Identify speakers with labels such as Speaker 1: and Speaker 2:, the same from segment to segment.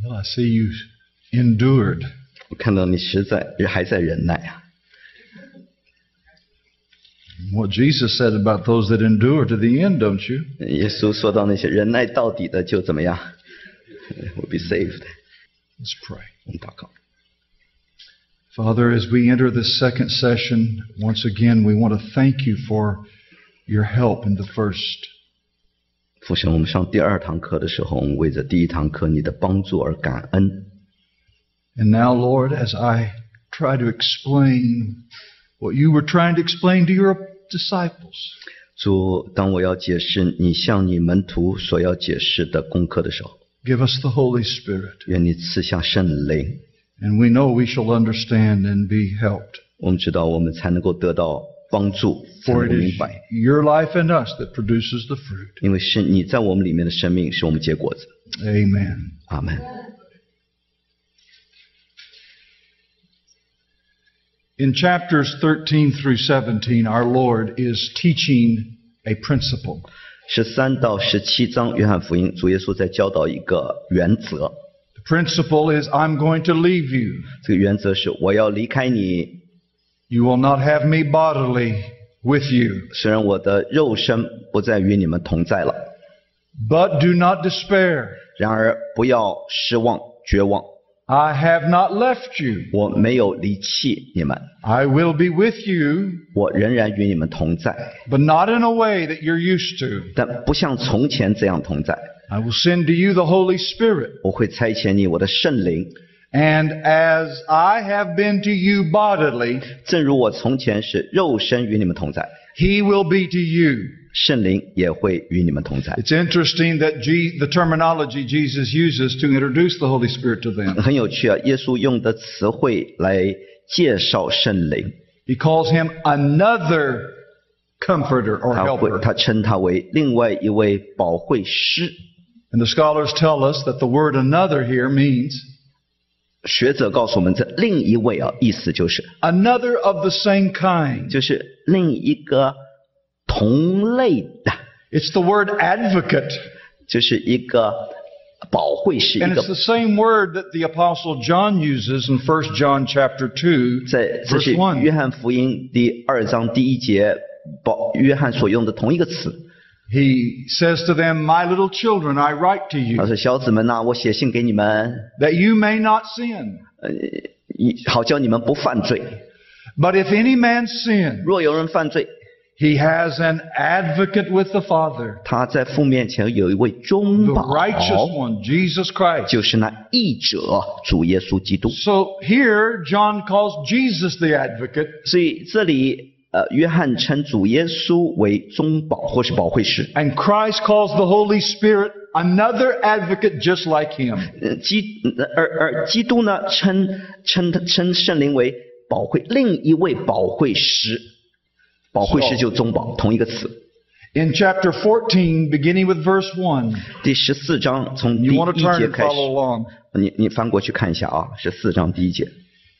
Speaker 1: Well, I see you endured.
Speaker 2: 我看到你实在还在忍耐啊。
Speaker 1: What Jesus said about those that endure to the end, don't you?
Speaker 2: 耶稣说到那些忍耐到底的就怎么样 ？will be saved。
Speaker 1: Let's pray.
Speaker 2: 我们祷告。
Speaker 1: Father, as we enter this second session, once again, we want to thank you for your help in the first.
Speaker 2: 父神，我们上第二堂课的时候，我们为着第一堂课你的帮助而感恩。
Speaker 1: And now, Lord, as I try to explain what you were trying to explain to your disciples,
Speaker 2: 主，当我要解释你向你门徒所要解释的功课的时候，
Speaker 1: give us the Holy Spirit.
Speaker 2: 愿你赐下圣灵。
Speaker 1: And we know we shall understand and be helped.
Speaker 2: 我们知道我们才能够得到帮助，才
Speaker 1: For
Speaker 2: 能
Speaker 1: it
Speaker 2: 够
Speaker 1: is
Speaker 2: 明白，
Speaker 1: your life in us that produces the fruit.
Speaker 2: 因为是你在我们里面的生命，使我们结果子。
Speaker 1: Amen.
Speaker 2: 阿门。
Speaker 1: In chapters 13 through 17, our Lord is teaching a principle.
Speaker 2: 13到17章，约翰福音，主耶稣在教导一个原则。
Speaker 1: The principle is, I'm going to leave you.
Speaker 2: 这个原则是我要离开你，
Speaker 1: You will not have me bodily with you.
Speaker 2: 虽然我的肉身不再与你们同在了，
Speaker 1: But do not despair.
Speaker 2: 然而不要失望、绝望。
Speaker 1: I have not left you.
Speaker 2: 我没有离弃你们，
Speaker 1: I will be with you,
Speaker 2: 我仍然与你们同在，
Speaker 1: but not in a way that you're used to.
Speaker 2: 但不像从前这样同在。
Speaker 1: I will send to you the Holy Spirit.
Speaker 2: 我会差遣你我的圣灵，
Speaker 1: And as I have been to you bodily,
Speaker 2: 正如我从前是肉身与你们同在，
Speaker 1: He will be to you.
Speaker 2: 圣灵也会与你们同在。
Speaker 1: It's interesting that the terminology Jesus uses to introduce the Holy Spirit to them.
Speaker 2: 很有趣啊，耶稣用的词汇来介绍圣灵，
Speaker 1: He calls him another comforter or
Speaker 2: 他
Speaker 1: helper.
Speaker 2: 称他为另外一位保惠师。
Speaker 1: And the scholars tell us that the word another here means
Speaker 2: 学者告诉我们，这另一位啊，意思就是
Speaker 1: another of the same kind.
Speaker 2: 就是另一个同类的，
Speaker 1: It's the word advocate.
Speaker 2: 就是一个保惠师，
Speaker 1: And
Speaker 2: 一个
Speaker 1: it's the same word that the Apostle John uses in 1 John chapter 2,
Speaker 2: 这是
Speaker 1: verse 1.
Speaker 2: 约翰福音第2章第1节，约翰所用的同一个词。
Speaker 1: He says to them, My little children, I write to
Speaker 2: 他
Speaker 1: you,
Speaker 2: 说：“小子们呐、我写信给你们，
Speaker 1: that you may not sin.
Speaker 2: 好叫你们不犯罪。
Speaker 1: But if any man sin,
Speaker 2: 若有人犯罪，
Speaker 1: he has an advocate with the Father,
Speaker 2: 他在父面前有一位
Speaker 1: the
Speaker 2: 中保，
Speaker 1: righteous one, Jesus Christ.
Speaker 2: 就是那义者主耶稣基督。
Speaker 1: So here, John calls Jesus the advocate,
Speaker 2: 所以这里约翰称主耶稣为中保或是保惠师。
Speaker 1: and Christ calls the Holy Spirit another advocate just like him.
Speaker 2: 基督呢称圣灵为保惠，另一位保惠师。保惠师就中保，同一个词。
Speaker 1: In chapter 14, beginning with verse 1,
Speaker 2: 第14章从第
Speaker 1: you want to
Speaker 2: 1
Speaker 1: turn
Speaker 2: 节
Speaker 1: and
Speaker 2: 开始，
Speaker 1: follow along.
Speaker 2: 你翻过去看一下啊，14章第1节。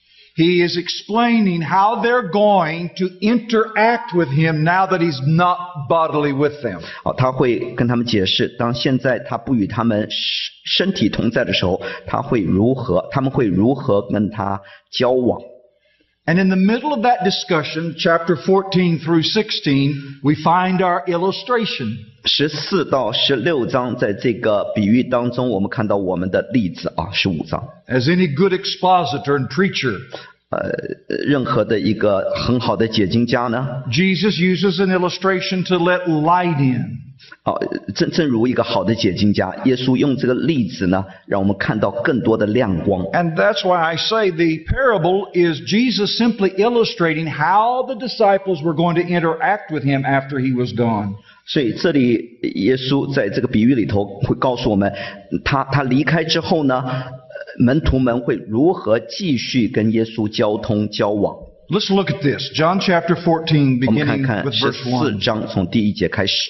Speaker 1: He is explaining how they're going to interact with him now that he's not bodily with them.
Speaker 2: 好，他会跟他们解释，当现在他不与他们身体同在的时候，他们会如何跟他交往。
Speaker 1: And in the middle of that discussion, chapter 14 through 16, we find our illustration.
Speaker 2: 14到16章，在这个比喻当中，我们看到我们的例子啊，15章。
Speaker 1: As any good expositor and preacher,
Speaker 2: 任何的一个很好的解经家呢，
Speaker 1: Jesus uses an illustration to let light in.
Speaker 2: 正如一个好的解经家，耶稣用这个例子呢，让我们看到更多的亮光。
Speaker 1: And that's why I say the parable is Jesus simply illustrating how the disciples were going to interact with him after he was gone.
Speaker 2: 所以这里耶稣在这个比喻里头会告诉我们，他离开之后呢，门徒们会如何继续跟耶稣交通交往。
Speaker 1: Let's look at this. John chapter 14,
Speaker 2: 我们看
Speaker 1: beginning
Speaker 2: 看
Speaker 1: with verse
Speaker 2: 14
Speaker 1: 1.
Speaker 2: 章从第1节开始。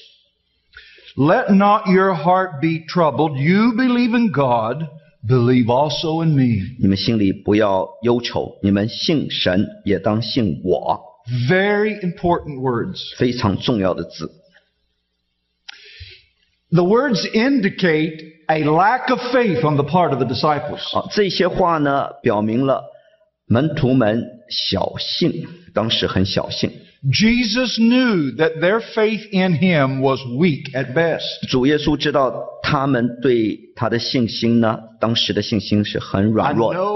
Speaker 1: Let not your heart be troubled. You believe in God, believe also in me.
Speaker 2: 你们心里不要忧愁，你们信神也当信我。
Speaker 1: Very important words.
Speaker 2: 非常重要的字。
Speaker 1: The words indicate a lack of faith on the part of the disciples.
Speaker 2: 这些话呢，表明了门徒们小信，当时很小信。
Speaker 1: Jesus knew that their faith in him was weak at best.
Speaker 2: 主耶稣知道他们对他的信心呢，当时的信心是很软弱的。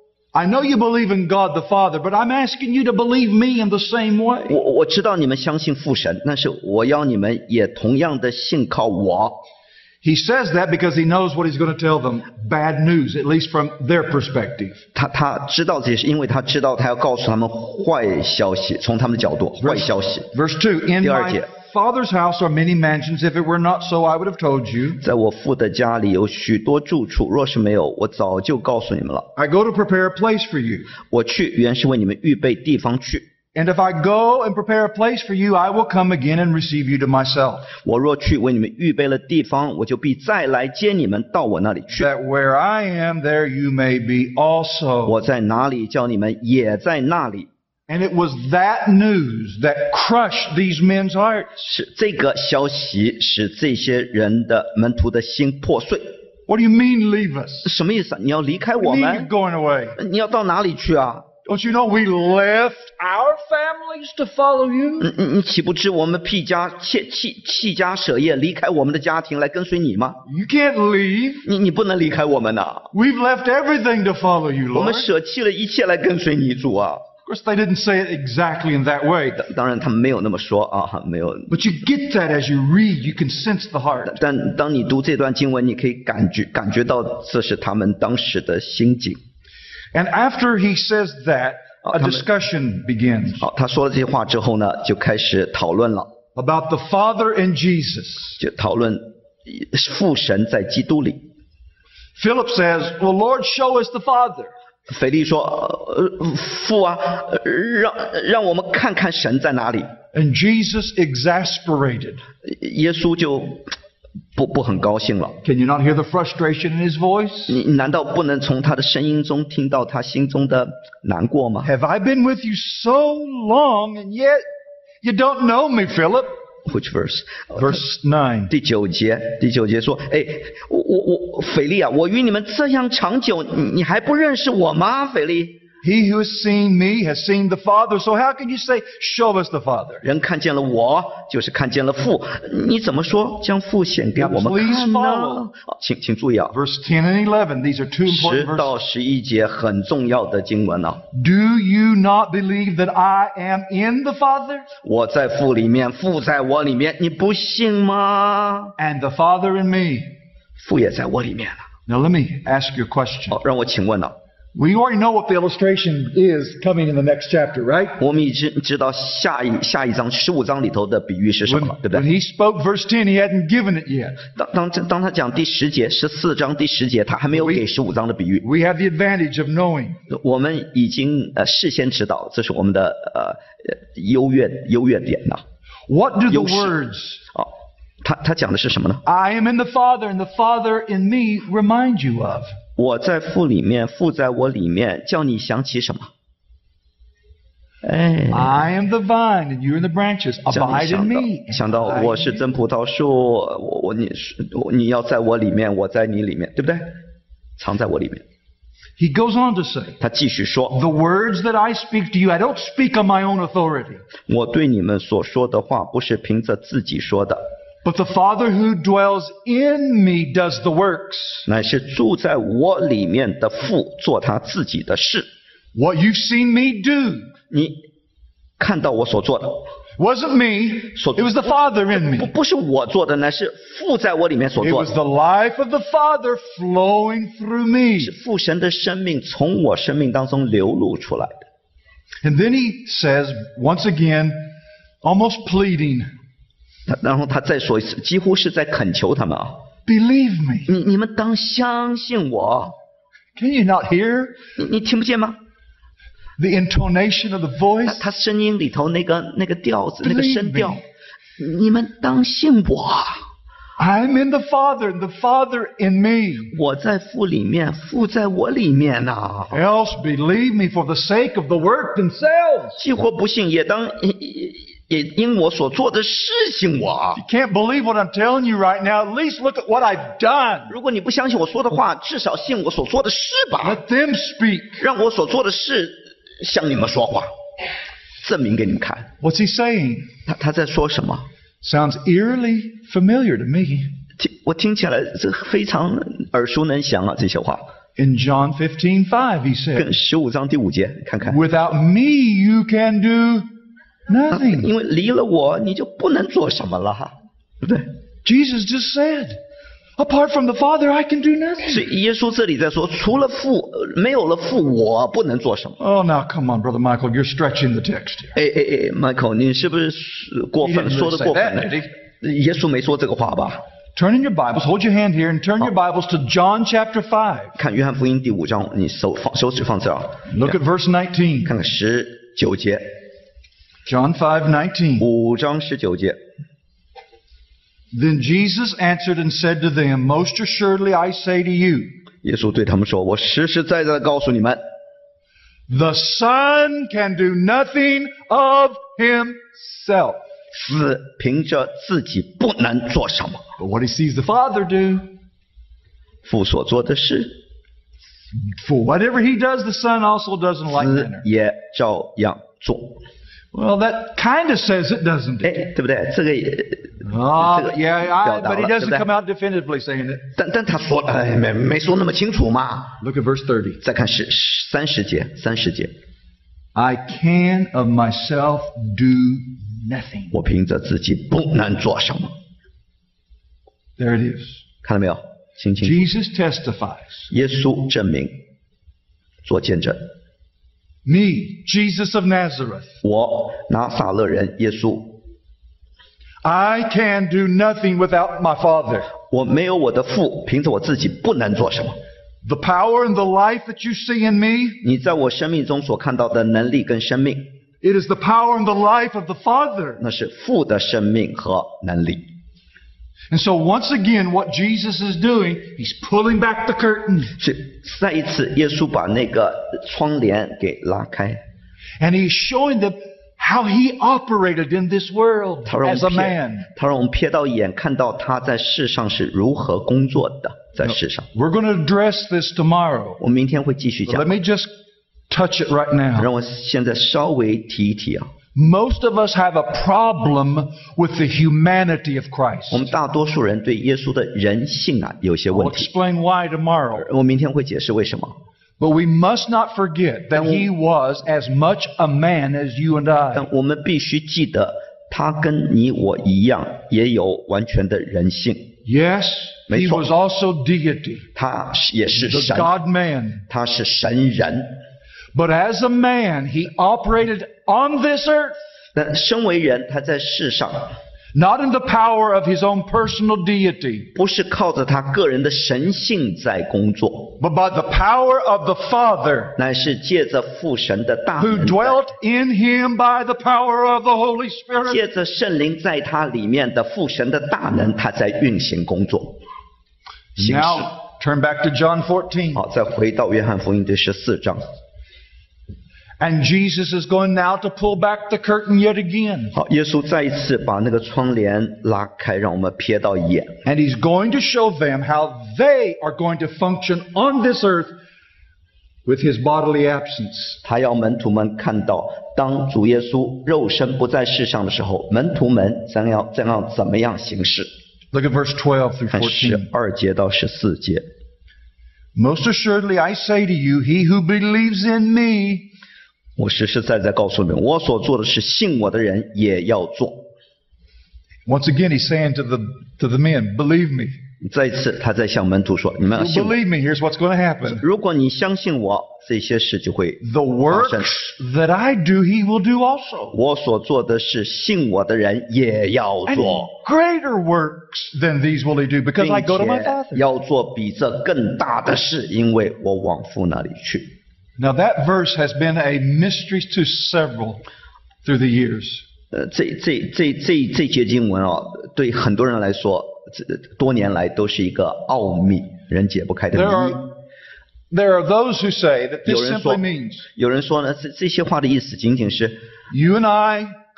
Speaker 1: I know you believe in God the Father, but I'm asking you to believe me in the same way.
Speaker 2: 我知道你们相信父神，但是我要你们也同样的信靠我。
Speaker 1: He says that because he knows what he's going to tell them. Bad news, at least from their perspective.
Speaker 2: 他知道这些，因为他知道他要告诉他们坏消息，从他们的角度，坏消息。
Speaker 1: Verse 2, In
Speaker 2: 第二节
Speaker 1: my Father's house are many mansions. If it were not so, I would have told you.
Speaker 2: 在我父的家里有许多住处，若是没有，我早就告诉你们了。
Speaker 1: I go to prepare a place for you.
Speaker 2: 我去原是为你们预备地方去。
Speaker 1: And if I go and prepare a place for you, I will come again and receive you to myself.
Speaker 2: 我若去为你们预备了地方，我就必再来接你们到我那里去。
Speaker 1: That where I am, there you may be also.
Speaker 2: 我在哪里，叫你们也在那里。
Speaker 1: And it was that news that crushed these men's hearts.
Speaker 2: 是这个消息使这些人的门徒的心破碎。
Speaker 1: What do you mean, leave us?
Speaker 2: 什么意思啊？你要离开我
Speaker 1: What do you mean
Speaker 2: 们
Speaker 1: you're？ going away?
Speaker 2: 你要到哪里去啊？
Speaker 1: Don't you know we left our families to follow you?
Speaker 2: 你岂不知我们弃家舍业，离开我们的家庭来跟随你吗？
Speaker 1: You can't leave.
Speaker 2: 你不能离开我们呐、
Speaker 1: We've left everything to follow you,
Speaker 2: 我们
Speaker 1: Lord.
Speaker 2: 舍弃了一切来跟随你主啊！
Speaker 1: Of course, they didn't say it exactly in that way.
Speaker 2: 当然他们没有那么说啊，没有。
Speaker 1: But you get that as you read. You can sense the heart.
Speaker 2: 但当你读这段经文，你可以感觉到这是他们当时的心境。
Speaker 1: And after he says that, a discussion begins
Speaker 2: 好，他说了这些话之后呢，就开始讨论了，
Speaker 1: about the Father and Jesus.
Speaker 2: 就讨论父神在基督里。
Speaker 1: Philip says, Well, Lord, show us the Father.
Speaker 2: 腓力说：“父啊，让我们看看神在哪里。”
Speaker 1: And Jesus exasperated.
Speaker 2: 耶稣就不很高兴了。
Speaker 1: Can you not hear the frustration in his voice?
Speaker 2: 你难道不能从他的声音中听到他心中的难过吗？
Speaker 1: Have I been with you so long and yet you don't know me, Philip?
Speaker 2: Which verse?
Speaker 1: Verse 9.
Speaker 2: 第九节说：“哎，我腓力啊，我与你们这样长久，你还不认识我吗？腓力。”
Speaker 1: He who has seen me has seen the Father. So how can you say, show us the Father?
Speaker 2: 人看见了我，就是看见了父。你怎么说将父显给我们看呢？好，请注意啊。
Speaker 1: Verse 10 and 11, these are two important
Speaker 2: 10到
Speaker 1: verses.
Speaker 2: 11节很重要的经文啊。
Speaker 1: Do you not believe that I am in the Father
Speaker 2: 我在父里面，父在我里面，你不信吗？
Speaker 1: and the Father in me?
Speaker 2: 父也在我里面了。
Speaker 1: Now let me ask you a question.
Speaker 2: 好，让我请问啊，
Speaker 1: We already know what the illustration is coming in the next chapter, right?
Speaker 2: 我们已经知道下一章15章里头的比喻是什么了，对不
Speaker 1: When
Speaker 2: 对？
Speaker 1: he spoke verse 10, he hadn't given it yet.
Speaker 2: 当他讲第10节14章第10节，他还没有给15章的比喻。
Speaker 1: We have the advantage of knowing.
Speaker 2: 我们已经事先知道，这是我们的优越点呐。
Speaker 1: What do the
Speaker 2: 优势。
Speaker 1: words,
Speaker 2: 哦，他讲的是什么呢？
Speaker 1: I am in the Father and the Father in me, remind you of?
Speaker 2: 我在父里面，父在我里面，叫你想起什么？哎，
Speaker 1: I am the vine and you are the branches.
Speaker 2: 叫你
Speaker 1: Abide in me.
Speaker 2: 想到我是真葡萄树，你要在我里面，我在你里面，对不对？藏在我里面。
Speaker 1: He goes on to say,
Speaker 2: 他继续说
Speaker 1: the words that I speak to you, I don't speak on my own authority,
Speaker 2: 我对你们所说的话，不是凭着自己说的，
Speaker 1: but the Father who dwells in me does the works.
Speaker 2: 乃是住在我里面的父做他自己的事。
Speaker 1: What you've seen me do
Speaker 2: 你看到我所做的，
Speaker 1: wasn't me, it was the Father in
Speaker 2: 不
Speaker 1: me.
Speaker 2: 是我做的，乃是父在我里面所
Speaker 1: It
Speaker 2: 做
Speaker 1: was
Speaker 2: 的，
Speaker 1: the life of the Father flowing through me.
Speaker 2: 是父神的生命从我生命当中流露出来的。
Speaker 1: And then he says, once again, almost pleading,
Speaker 2: 然后他再说一次，几乎是在恳求他们啊，
Speaker 1: believe me.
Speaker 2: 你们当相信我。
Speaker 1: Can you not hear
Speaker 2: 你听不见吗？
Speaker 1: the intonation of the voice?
Speaker 2: 他声音里头那个调子，那个
Speaker 1: Believe
Speaker 2: 声调
Speaker 1: me.，
Speaker 2: 你们当信我。
Speaker 1: I'm in the Father and the Father in me.
Speaker 2: 我在父里面，父在我里面呐、
Speaker 1: Else believe me for the sake of the work themselves.
Speaker 2: 既或不信， 也因我所做的事信我。
Speaker 1: You can't believe what I'm telling you right now. At least look at what I've done.
Speaker 2: 如果你不相信我说的话，至少信我所做的事吧，
Speaker 1: Let them speak.
Speaker 2: 让我所做的事向你们说话，证明给你们看。
Speaker 1: What's he saying?
Speaker 2: 他在说什么？
Speaker 1: Sounds eerily familiar to me.
Speaker 2: 我听起来这非常耳熟能详啊，这些话。
Speaker 1: In John 15:5, he
Speaker 2: 跟
Speaker 1: said,
Speaker 2: 15章第5节看看，
Speaker 1: Without me, you can do nothing.
Speaker 2: 因为离了我，你就不能做什么了哈，对不对？
Speaker 1: Jesus just said, apart from the Father, I can do
Speaker 2: 所
Speaker 1: nothing.
Speaker 2: 以耶稣这里在说，除了父，没有了父，我不能做什么。
Speaker 1: Oh, now come on, Brother Michael, you're stretching the text here.
Speaker 2: Michael， 你是不是过
Speaker 1: He
Speaker 2: 分
Speaker 1: didn't
Speaker 2: 说
Speaker 1: really
Speaker 2: 的
Speaker 1: say
Speaker 2: 过分
Speaker 1: that,
Speaker 2: 了
Speaker 1: did he?？
Speaker 2: 耶稣没说这个话吧？
Speaker 1: Turn in your Bibles, hold your hand here, and turn your Bibles to John chapter 5.
Speaker 2: 看约翰福音第5章，你手指放这儿，
Speaker 1: Look at verse 19.
Speaker 2: 看看19节，
Speaker 1: John 5:19.
Speaker 2: 5章19节。
Speaker 1: Then Jesus answered and said to them, Most assuredly I say to you,
Speaker 2: 耶稣对他们说：“我实实在在的告诉你们，
Speaker 1: the Son can do nothing of himself,
Speaker 2: 子凭着自己不能做什么，
Speaker 1: but what he sees the Father do.
Speaker 2: 父所做的事，
Speaker 1: For whatever he does, the Son also does in like
Speaker 2: 子
Speaker 1: manner.
Speaker 2: 也照样做。
Speaker 1: Well, that kind of says it, doesn't it?
Speaker 2: 哎，对不对？这个也，
Speaker 1: Oh,
Speaker 2: 这个
Speaker 1: yeah,
Speaker 2: 表达
Speaker 1: but he
Speaker 2: 了，对不
Speaker 1: doesn't
Speaker 2: 对？
Speaker 1: come out definitively saying it.
Speaker 2: 但他说，哎，没说那么清楚嘛。
Speaker 1: Look at verse 30.
Speaker 2: 再看30节，
Speaker 1: I can of myself do nothing.
Speaker 2: 我凭着自己不能做什么，
Speaker 1: There it is.
Speaker 2: 看到没有？清楚。
Speaker 1: Jesus testifies.
Speaker 2: 耶稣证明，做见证。
Speaker 1: Me, Jesus of Nazareth.
Speaker 2: 我拿撒勒人耶稣，
Speaker 1: I can do nothing without my Father.
Speaker 2: 我没有我的父，凭着我自己不能做什么。
Speaker 1: The power and the life that you see in me,
Speaker 2: 你在我生命中所看到的能力跟生命，
Speaker 1: it is the power and the life of the Father.
Speaker 2: 那是父的生命和能力。
Speaker 1: And so once again, what Jesus is doing, he's pulling back the curtain.
Speaker 2: 所以再一次，耶稣把那个窗帘给拉开，
Speaker 1: And he's showing them how he operated in this world
Speaker 2: 他让我
Speaker 1: as a
Speaker 2: 们
Speaker 1: man.
Speaker 2: 他让我们瞥到眼，看到他在世上是如何工作的，在世上。
Speaker 1: We're going to address this tomorrow.
Speaker 2: 我明天会继续
Speaker 1: But
Speaker 2: 讲
Speaker 1: let，me just touch it right now.
Speaker 2: 让我现在稍微提一提啊。
Speaker 1: Most of us have a problem with the humanity of Christ.
Speaker 2: 我们大多数人对耶稣的人性啊有些
Speaker 1: I'll
Speaker 2: 问题，
Speaker 1: explain why tomorrow.
Speaker 2: 我明天会解释为什么。
Speaker 1: But we must not forget that he was as much a man as you and I.
Speaker 2: 但我们必须记得，他跟你我一样，也有完全的人性。
Speaker 1: Yes, he
Speaker 2: 没错。
Speaker 1: was also deity,
Speaker 2: 他也是
Speaker 1: the
Speaker 2: 神，
Speaker 1: God-man.
Speaker 2: 他是神人。
Speaker 1: But as a man, he operated on this earth,
Speaker 2: 但身为人，他在世上
Speaker 1: not in the power of his own personal deity,
Speaker 2: 不是靠着他个人的神性在工作，
Speaker 1: but by the power of the Father
Speaker 2: 乃是借着父神的大
Speaker 1: who
Speaker 2: 能，
Speaker 1: dwelt in him by the power of the Holy Spirit.
Speaker 2: 借着圣灵在他里面的父神的大能，他在运行工作。行事。
Speaker 1: Now, turn back to John 14.
Speaker 2: 好，再回到约翰福音第14章。
Speaker 1: And Jesus is going now to pull back the curtain yet again.
Speaker 2: 好，耶稣再一次把那个窗帘拉开，让我们瞥到一眼。
Speaker 1: And he's going to show them how they are going to function on this earth with his bodily absence.
Speaker 2: 他要门徒们看到，当主耶稣肉身不在世上的时候，门徒们将要怎么样行事？
Speaker 1: Look at verse 12 through
Speaker 2: 看
Speaker 1: 14.
Speaker 2: 12节到14节。
Speaker 1: Most assuredly I say to you, he who believes in me,
Speaker 2: 我实实在在告诉你们，我所做的事，信我的人也要做。
Speaker 1: once again he's saying to the men, believe me.
Speaker 2: 再一次，他在向门徒说：“你们要
Speaker 1: You
Speaker 2: 信我。
Speaker 1: believe me, here's what's going to happen.
Speaker 2: 如果你相信我，这些事就会
Speaker 1: The
Speaker 2: 发生。
Speaker 1: works that I do, he will do also.
Speaker 2: 我所做的事，信我的人也要
Speaker 1: And
Speaker 2: 做，
Speaker 1: greater works than these will he do, because
Speaker 2: 并
Speaker 1: I go to my
Speaker 2: 且
Speaker 1: Father.
Speaker 2: 要做比这更大的事，因为我往父那里去。”
Speaker 1: Now that verse has been a mystery to several through the years.
Speaker 2: 这节经文啊，对很多人来说，多年来都是一个奥秘，人解不开的
Speaker 1: There
Speaker 2: 谜。
Speaker 1: are those who say that this
Speaker 2: 有人说
Speaker 1: simply means
Speaker 2: 有人说呢，这些话的意思仅仅是
Speaker 1: you and I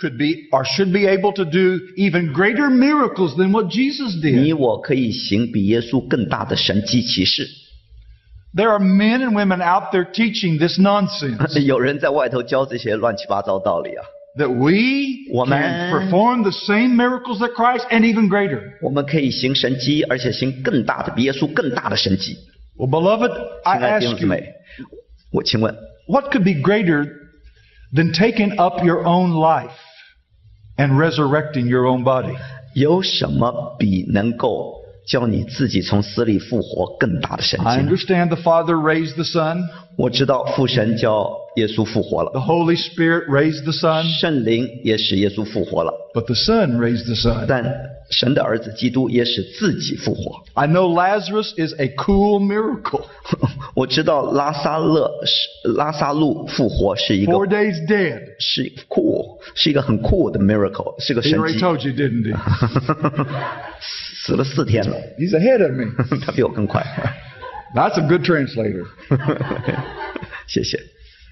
Speaker 1: could be or should be able to do even greater miracles than what Jesus
Speaker 2: 你
Speaker 1: did.
Speaker 2: 我可以行比耶稣更大的神迹奇事。
Speaker 1: There are men and women out there teaching this nonsense
Speaker 2: 有人在外头教这些乱七八糟道理啊，
Speaker 1: that we
Speaker 2: 我们
Speaker 1: can perform the same miracles that Christ and even greater.
Speaker 2: 我们可以行神迹，而且行更大的，比耶稣更大的神迹。
Speaker 1: Well, beloved,
Speaker 2: 亲
Speaker 1: I
Speaker 2: 爱的弟兄
Speaker 1: ask
Speaker 2: 姊妹
Speaker 1: you,，
Speaker 2: 我请问，
Speaker 1: what could be greater than taking up your own life and resurrecting your own body?
Speaker 2: 有什么比能够叫你自己从死里复活更大的神
Speaker 1: I
Speaker 2: 迹呢？
Speaker 1: understand the Father raised the Son,
Speaker 2: 我知道父神叫耶稣复活了，
Speaker 1: the Holy Spirit raised the Son,
Speaker 2: 圣灵也使耶稣复活了，
Speaker 1: but the Son raised the Son.
Speaker 2: 但神的儿子基督也使自己复活。
Speaker 1: I know Lazarus is a cool miracle.
Speaker 2: 我知道拉萨路复活是一个
Speaker 1: 4 days dead.
Speaker 2: 是一个很酷的 miracle， 是个
Speaker 1: He
Speaker 2: 神
Speaker 1: already
Speaker 2: 迹。
Speaker 1: told you, didn't he?
Speaker 2: 死了4天了，
Speaker 1: He's ahead of me.
Speaker 2: 他比我更快。
Speaker 1: That's a good translator.
Speaker 2: 谢谢。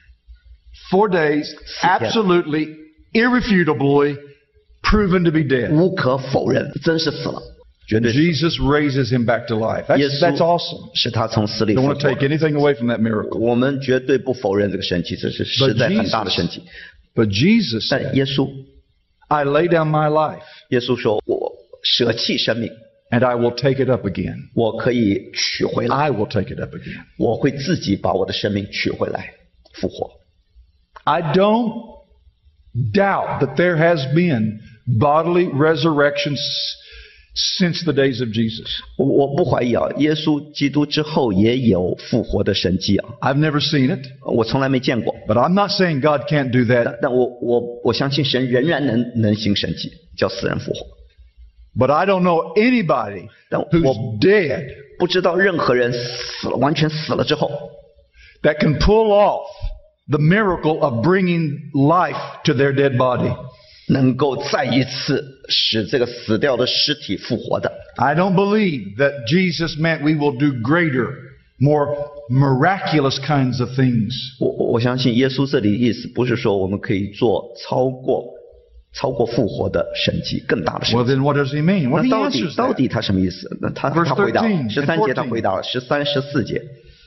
Speaker 1: 4 days, absolutely, irrefutably proven to be dead.
Speaker 2: 无可否认，真是死了，绝对是
Speaker 1: Jesus raises him back to life.
Speaker 2: 耶
Speaker 1: That's
Speaker 2: 稣
Speaker 1: awesome.
Speaker 2: 是他从死里复
Speaker 1: Don't
Speaker 2: 活
Speaker 1: want to。take anything away from that miracle.
Speaker 2: 我们绝对不否认这个神迹，这是实在很大的神迹。
Speaker 1: But Jesus
Speaker 2: 但
Speaker 1: said,
Speaker 2: 耶稣，
Speaker 1: I lay down my life
Speaker 2: 耶稣说：“我舍弃生命，
Speaker 1: and I will take it up again.
Speaker 2: 我可以取回来，
Speaker 1: I will take it up again.
Speaker 2: 我会自己把我的生命取回来，复活。”
Speaker 1: I don't doubt that there has been bodily resurrections since the days of Jesus.
Speaker 2: 我不怀疑啊，耶稣基督之后也有复活的神迹啊，
Speaker 1: I've never seen it,
Speaker 2: 我从来没见过。
Speaker 1: but I'm not saying God can't do that.
Speaker 2: 但我相信神仍然能行神迹，叫死人复活。
Speaker 1: But I don't know anybody
Speaker 2: 但
Speaker 1: who's
Speaker 2: 我
Speaker 1: dead
Speaker 2: 不知道任何人死了，完全死了之后，
Speaker 1: that can pull off the miracle of bringing life to their dead body.
Speaker 2: 能够再一次使这个死掉的尸体复活的。
Speaker 1: I don't believe that Jesus meant we will do greater, more miraculous kinds of things.
Speaker 2: 我相信耶稣这里的意思不是说我们可以做超过复活的神迹，更大的神
Speaker 1: Well,
Speaker 2: 迹。
Speaker 1: then what does he mean? Well,
Speaker 2: 那
Speaker 1: he
Speaker 2: 到底
Speaker 1: answers
Speaker 2: 到
Speaker 1: that.
Speaker 2: 底他什么意思？那他
Speaker 1: Verse
Speaker 2: 回答
Speaker 1: 13
Speaker 2: 13节，他
Speaker 1: and
Speaker 2: 回答了13、14节。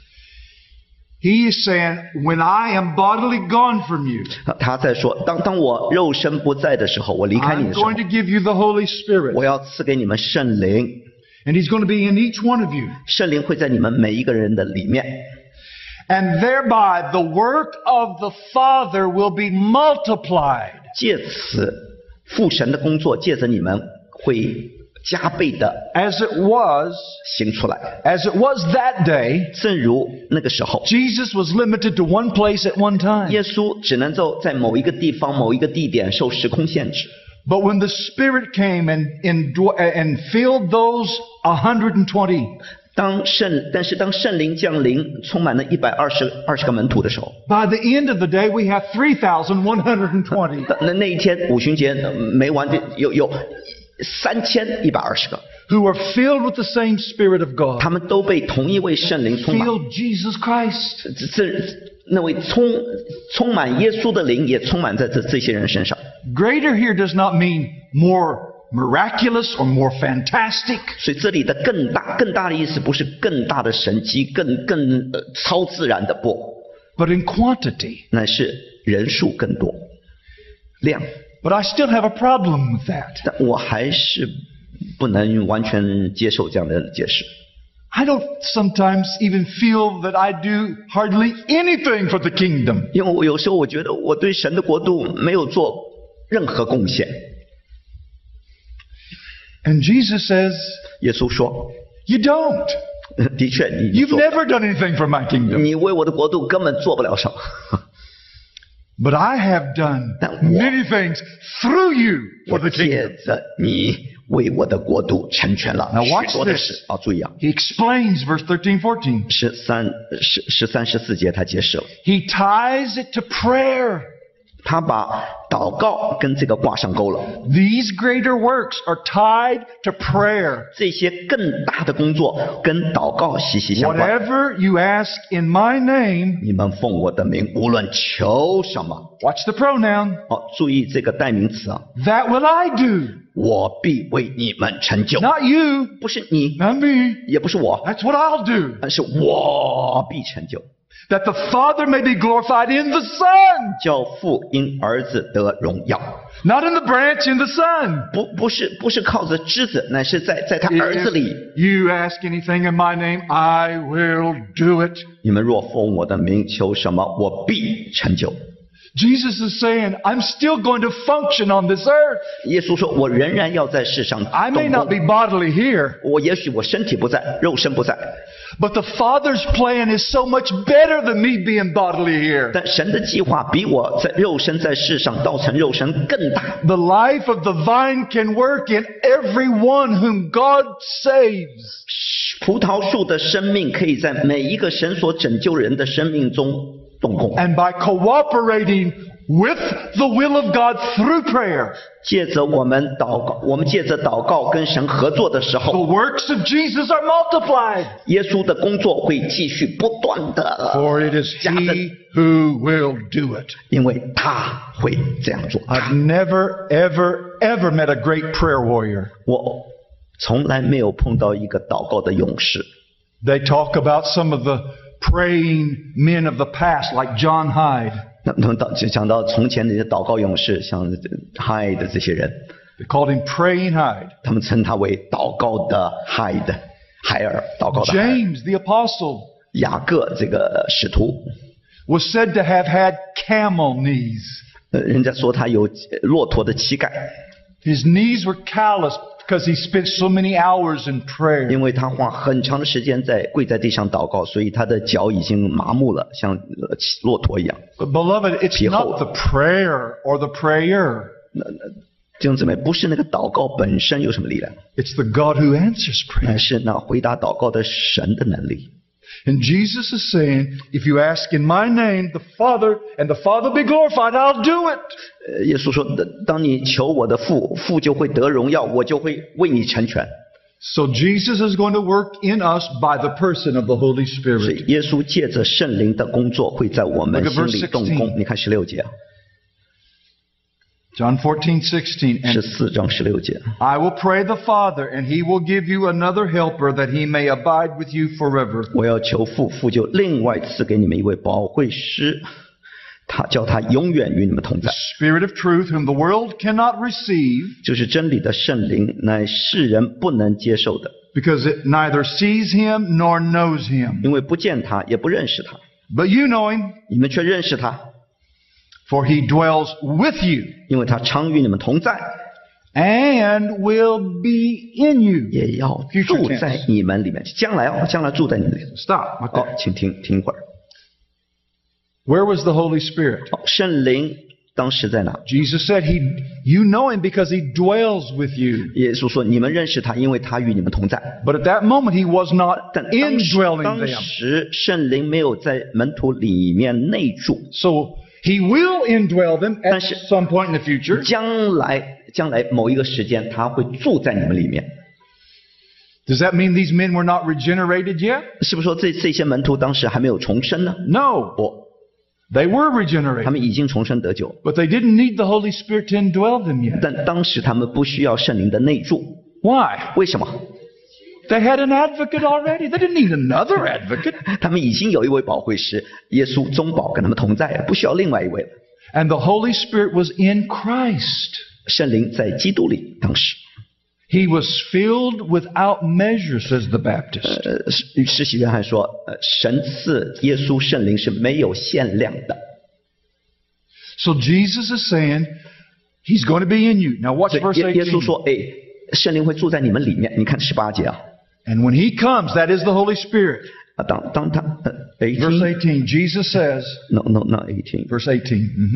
Speaker 1: He is saying, when I am bodily gone from you,
Speaker 2: 他在说，当我肉身不在的时候，我离开你
Speaker 1: I'm
Speaker 2: 的时候
Speaker 1: going，to give you the Holy Spirit.
Speaker 2: 我要赐给你们圣灵，
Speaker 1: And he's going to be in each one of you.
Speaker 2: 圣灵会在你们每一个人的里面，
Speaker 1: And thereby the work of the Father will be multiplied.
Speaker 2: 借此父神的工作，借着你们会加倍的
Speaker 1: As it was,
Speaker 2: 行出来。
Speaker 1: as it was that day,
Speaker 2: 正如那个时候，
Speaker 1: Jesus was limited to one place at one time.
Speaker 2: 耶稣只能够在某一个地方、某一个地点受时空限制。
Speaker 1: But when the Spirit came and filled those 120,
Speaker 2: 但是当圣灵降临，充满了120个门徒的时候，
Speaker 1: by the end of the day we have 3,120
Speaker 2: 那一天五旬节没完的有3120个，
Speaker 1: who were filled with the same Spirit of God.
Speaker 2: 他们都被同一位圣灵充满。
Speaker 1: Filled Jesus Christ.
Speaker 2: 那位充满耶稣的灵也充满在这些人身上。
Speaker 1: Greater here does not mean more miraculous or more fantastic.
Speaker 2: 所以这里的更大的意思不是更大的神迹，更超自然的不，
Speaker 1: But in quantity.
Speaker 2: 乃是人数更多，量。
Speaker 1: But I still have a problem with that.
Speaker 2: 但我还是不能完全接受这样的解释。
Speaker 1: I don't sometimes even feel that I do hardly anything for the kingdom.
Speaker 2: 因为我有时候我觉得我对神的国度没有做任何贡献。
Speaker 1: And Jesus says,
Speaker 2: 耶稣说
Speaker 1: you don't.
Speaker 2: 的确你
Speaker 1: You've
Speaker 2: 做
Speaker 1: never done anything for my kingdom.
Speaker 2: 你为我的国度根本做不了什么。
Speaker 1: But I have done many things through you for
Speaker 2: 我
Speaker 1: the
Speaker 2: 借
Speaker 1: kingdom.
Speaker 2: 着你为我的国度成全了
Speaker 1: Now watch
Speaker 2: 许多的
Speaker 1: this.
Speaker 2: 事。啊，注意啊，
Speaker 1: He explains verse 13, 14.
Speaker 2: 13、14节他解释了，
Speaker 1: He ties it to prayer.
Speaker 2: 他把祷告跟这个挂上钩了。
Speaker 1: These greater works are tied to prayer.
Speaker 2: 这些更大的工作跟祷告息息相关。
Speaker 1: Whatever you ask in my name,
Speaker 2: 你们奉我的名，无论求什么，
Speaker 1: watch the pronoun,
Speaker 2: 注意这个代名词啊，
Speaker 1: that will I do.
Speaker 2: 我必为你们成就。
Speaker 1: Not you,
Speaker 2: 不是你，
Speaker 1: not me.
Speaker 2: 也不是我，
Speaker 1: That's what I'll do.
Speaker 2: 而是我必成就，
Speaker 1: That the Father may be glorified in the Son.
Speaker 2: 叫父因儿子得荣耀。
Speaker 1: Not in the branch, in the Son.
Speaker 2: 不是靠着枝子，乃是在他儿子里。
Speaker 1: If you ask anything in my name, I will do it.
Speaker 2: 你们若奉我的名求什么，我必成就。
Speaker 1: Jesus is saying, I'm still going to function on this earth.
Speaker 2: 耶稣说：“我仍然要在世上
Speaker 1: I may
Speaker 2: 动
Speaker 1: not
Speaker 2: 工。
Speaker 1: be bodily here,
Speaker 2: 我也许我身体不在，肉身不在，
Speaker 1: but the Father's plan is so much better than me being bodily here.
Speaker 2: 但神的计划比我在肉身在世上道成肉身更大。
Speaker 1: The life of the vine can work in everyone whom God saves.
Speaker 2: 葡萄树的生命可以在每一个神所拯救人的生命中动工。
Speaker 1: And by cooperating with the will of God through prayer,
Speaker 2: 借着我们祷告，我们借着祷告跟神合作的时
Speaker 1: the
Speaker 2: 候，
Speaker 1: works of Jesus are multiplied.
Speaker 2: 耶稣的工作会继续不断的
Speaker 1: For it is
Speaker 2: 加增，
Speaker 1: He who will do it.
Speaker 2: 因为他会这样做。
Speaker 1: I've never, ever, ever met a great prayer warrior.
Speaker 2: 我从来没有碰到一个祷告的勇士。
Speaker 1: They talk about some of the praying men of the past, like John Hyde.
Speaker 2: 那么讲到从前那些祷告勇士，像海的这些人，
Speaker 1: They called him Praying Hyde.
Speaker 2: 他们称他为祷告的海尔，祷告的海尔。
Speaker 1: James, the apostle,
Speaker 2: 雅各这个使徒，
Speaker 1: was said to have had camel knees.
Speaker 2: 人家说他有骆驼的膝盖，
Speaker 1: His knees were calloused because he spent so many hours in prayer.
Speaker 2: 因为他花很长的时间跪在地上祷告，所以他的脚已经麻木了，像骆驼一样。
Speaker 1: But beloved, it's not the prayer or the prayer.
Speaker 2: 弟兄姊妹，不是那个祷告本身有什么力量，
Speaker 1: It's the God who answers prayer.
Speaker 2: 乃是那回答祷告的神的能力。
Speaker 1: And Jesus is saying, if you ask in my name, the Father, and the Father be glorified, I'll do it.
Speaker 2: 耶稣说：“当你求我的父，父就会得荣耀，我就会为你成全。”
Speaker 1: So Jesus is going to work in us by the person of the Holy
Speaker 2: 所
Speaker 1: Spirit.
Speaker 2: 以耶稣借着圣灵的工作，会在我们
Speaker 1: Look at
Speaker 2: 心
Speaker 1: verse
Speaker 2: 里动
Speaker 1: 16.
Speaker 2: 工。你看16节啊，
Speaker 1: John 14:16. And
Speaker 2: 14章16节。
Speaker 1: I will pray the Father, and he will give you another helper that he may abide with you forever.
Speaker 2: 我要求父，父就另外赐给你们一位保惠师，他叫他永远与你们同
Speaker 1: The
Speaker 2: 在。
Speaker 1: Spirit of truth, whom the world cannot receive,
Speaker 2: 就是真理的圣灵，乃世人不能接受的，
Speaker 1: because it neither sees him nor knows him.
Speaker 2: 因为不见他，也不认识他。
Speaker 1: But you know him,
Speaker 2: 你们却认识他，
Speaker 1: for he dwells with you
Speaker 2: 因为他常与你们同在，
Speaker 1: and will be in you.
Speaker 2: 也要
Speaker 1: Future
Speaker 2: 住
Speaker 1: tense.
Speaker 2: 在你们里面。将来将来住在你们里面。
Speaker 1: Stop. right
Speaker 2: 好
Speaker 1: there.，
Speaker 2: 请听一会儿。
Speaker 1: Where was the Holy Spirit?
Speaker 2: 好，圣灵当时在哪？
Speaker 1: Jesus said you know him because he dwells with you.
Speaker 2: 耶稣说：“你们认识他，因为他与你们同在。
Speaker 1: But at that moment he was not
Speaker 2: 但当
Speaker 1: indwelling
Speaker 2: 当
Speaker 1: them.
Speaker 2: 时圣灵没有在门徒里面内住，
Speaker 1: So he will indwell them at
Speaker 2: 但是
Speaker 1: some point in the future.
Speaker 2: 将来某一个时间，他会住在你们里面。
Speaker 1: Does that mean these men were not regenerated yet?
Speaker 2: 是不是说这些门徒当时还没有重生呢？
Speaker 1: No.
Speaker 2: 不，
Speaker 1: They were
Speaker 2: 他
Speaker 1: regenerated.
Speaker 2: 们已经重生得救，
Speaker 1: But they didn't need the Holy Spirit to indwell them yet.
Speaker 2: 但当时他们不需要圣灵的内住，
Speaker 1: Why?
Speaker 2: 为什么？
Speaker 1: They had an advocate already. They didn't need another advocate.
Speaker 2: 他们已经有一位保惠师，耶稣中保跟他们同在，不需要另外一位了。
Speaker 1: And the Holy Spirit was in Christ.
Speaker 2: 圣灵在基督里，当时，
Speaker 1: He was filled without measure, says the Baptist.
Speaker 2: 施洗约翰说，神赐耶稣圣灵是没有限量的。
Speaker 1: So Jesus is saying, He's going to be in you. Now watch
Speaker 2: 所
Speaker 1: verse
Speaker 2: 以耶稣
Speaker 1: 18.
Speaker 2: 说，圣灵会住在你们里面。你看18节啊，
Speaker 1: And when He comes, that is the Holy Spirit.
Speaker 2: 当他
Speaker 1: Verse
Speaker 2: 18
Speaker 1: 18, Jesus says,
Speaker 2: no 18
Speaker 1: verse 18.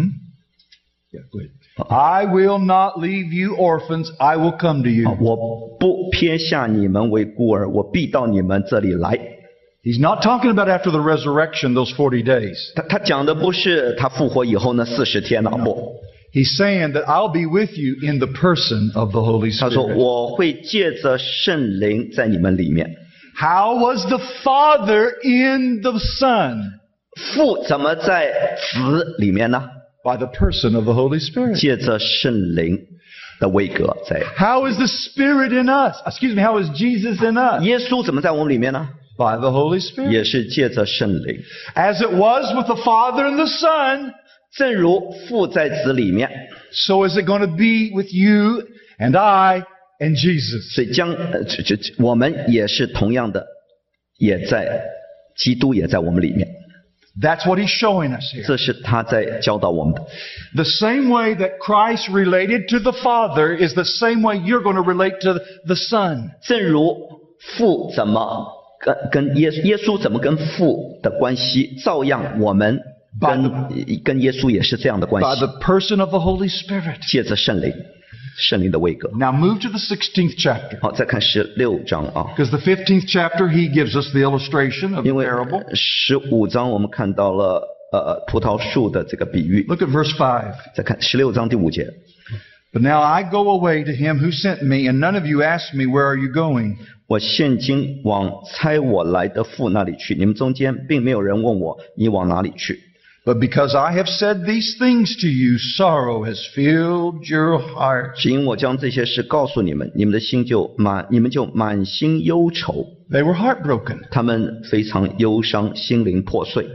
Speaker 1: Yeah, go ahead. I will not leave you orphans. I will come to you.
Speaker 2: 我不撇下你们为孤儿，我必到你们这里来。
Speaker 1: He's not talking about after the resurrection, those 40 days.
Speaker 2: 他讲的不是他复活以后那40天了，不。
Speaker 1: He's saying that I'll be with you in the person of the Holy
Speaker 2: 他说
Speaker 1: Spirit.
Speaker 2: 我会借着圣灵在你们里面。
Speaker 1: How was the Father in the Son?
Speaker 2: 父怎么在子里面呢？
Speaker 1: By the person of the Holy Spirit.
Speaker 2: 借着圣灵的位格在。
Speaker 1: How is the Spirit in us? Excuse me, how is Jesus in us?
Speaker 2: 耶稣怎么在我们里面呢？
Speaker 1: By the Holy Spirit.
Speaker 2: 也是借着圣灵。
Speaker 1: As it was with the Father and the Son,
Speaker 2: 正如父在子里面，
Speaker 1: so is it going to be with you and I and Jesus.
Speaker 2: 所以我们也是同样的，也在基督也在我们里面。
Speaker 1: That's what he's showing us here.
Speaker 2: 这是他在教导我们的。
Speaker 1: The same way that Christ related to the Father is the same way you're going to relate to the Son.
Speaker 2: 正如父怎么跟耶稣怎么跟父的关系，照样我们跟耶稣也是这样的关
Speaker 1: By
Speaker 2: 系。
Speaker 1: the person of the Holy Spirit.
Speaker 2: 借着圣灵，圣灵的位格。
Speaker 1: Now move to the 16th chapter.
Speaker 2: 好，再看16章啊，
Speaker 1: Because the 15th chapter, he gives us the illustration of the
Speaker 2: 因为
Speaker 1: parable.
Speaker 2: 15章我们看到了葡萄树的这个比喻。
Speaker 1: Look at verse 5.
Speaker 2: 再看16章第5节。
Speaker 1: But now I go away to him who sent me, and none of you ask me, where are you going?
Speaker 2: 我现今往差我来的父那里去，你们中间并没有人问我你往哪里去。
Speaker 1: But because I have said these things to you, sorrow has filled your heart.
Speaker 2: 只因我将这些事告诉你们，你们就满心忧愁。
Speaker 1: They were heartbroken.
Speaker 2: 他们非常忧伤，心灵破碎。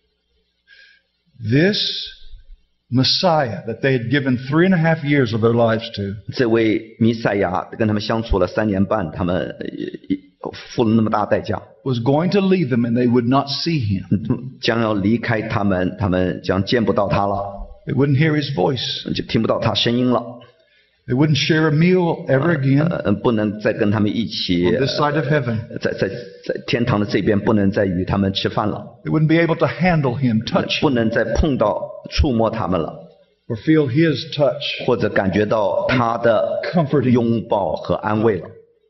Speaker 1: This Messiah that they had given 3.5 years of their lives to,
Speaker 2: 这位弥赛亚跟他们相处了3年半，他们付了那么大代价，
Speaker 1: was going to leave them and they would not see him.
Speaker 2: 将要离开他们，他们将见不到他了，
Speaker 1: They wouldn't hear his voice.
Speaker 2: 就听不到他声音了。
Speaker 1: They wouldn't share a meal ever again
Speaker 2: 不能再跟他们一起
Speaker 1: on this side of heaven.
Speaker 2: 在天堂的这边，不能再与他们吃饭了，
Speaker 1: They wouldn't be able to handle him, touch
Speaker 2: 不
Speaker 1: him,
Speaker 2: 能再碰到、触摸他们了，
Speaker 1: or feel his touch.
Speaker 2: 或者感觉到他的
Speaker 1: Comforting.
Speaker 2: 拥抱和安慰了。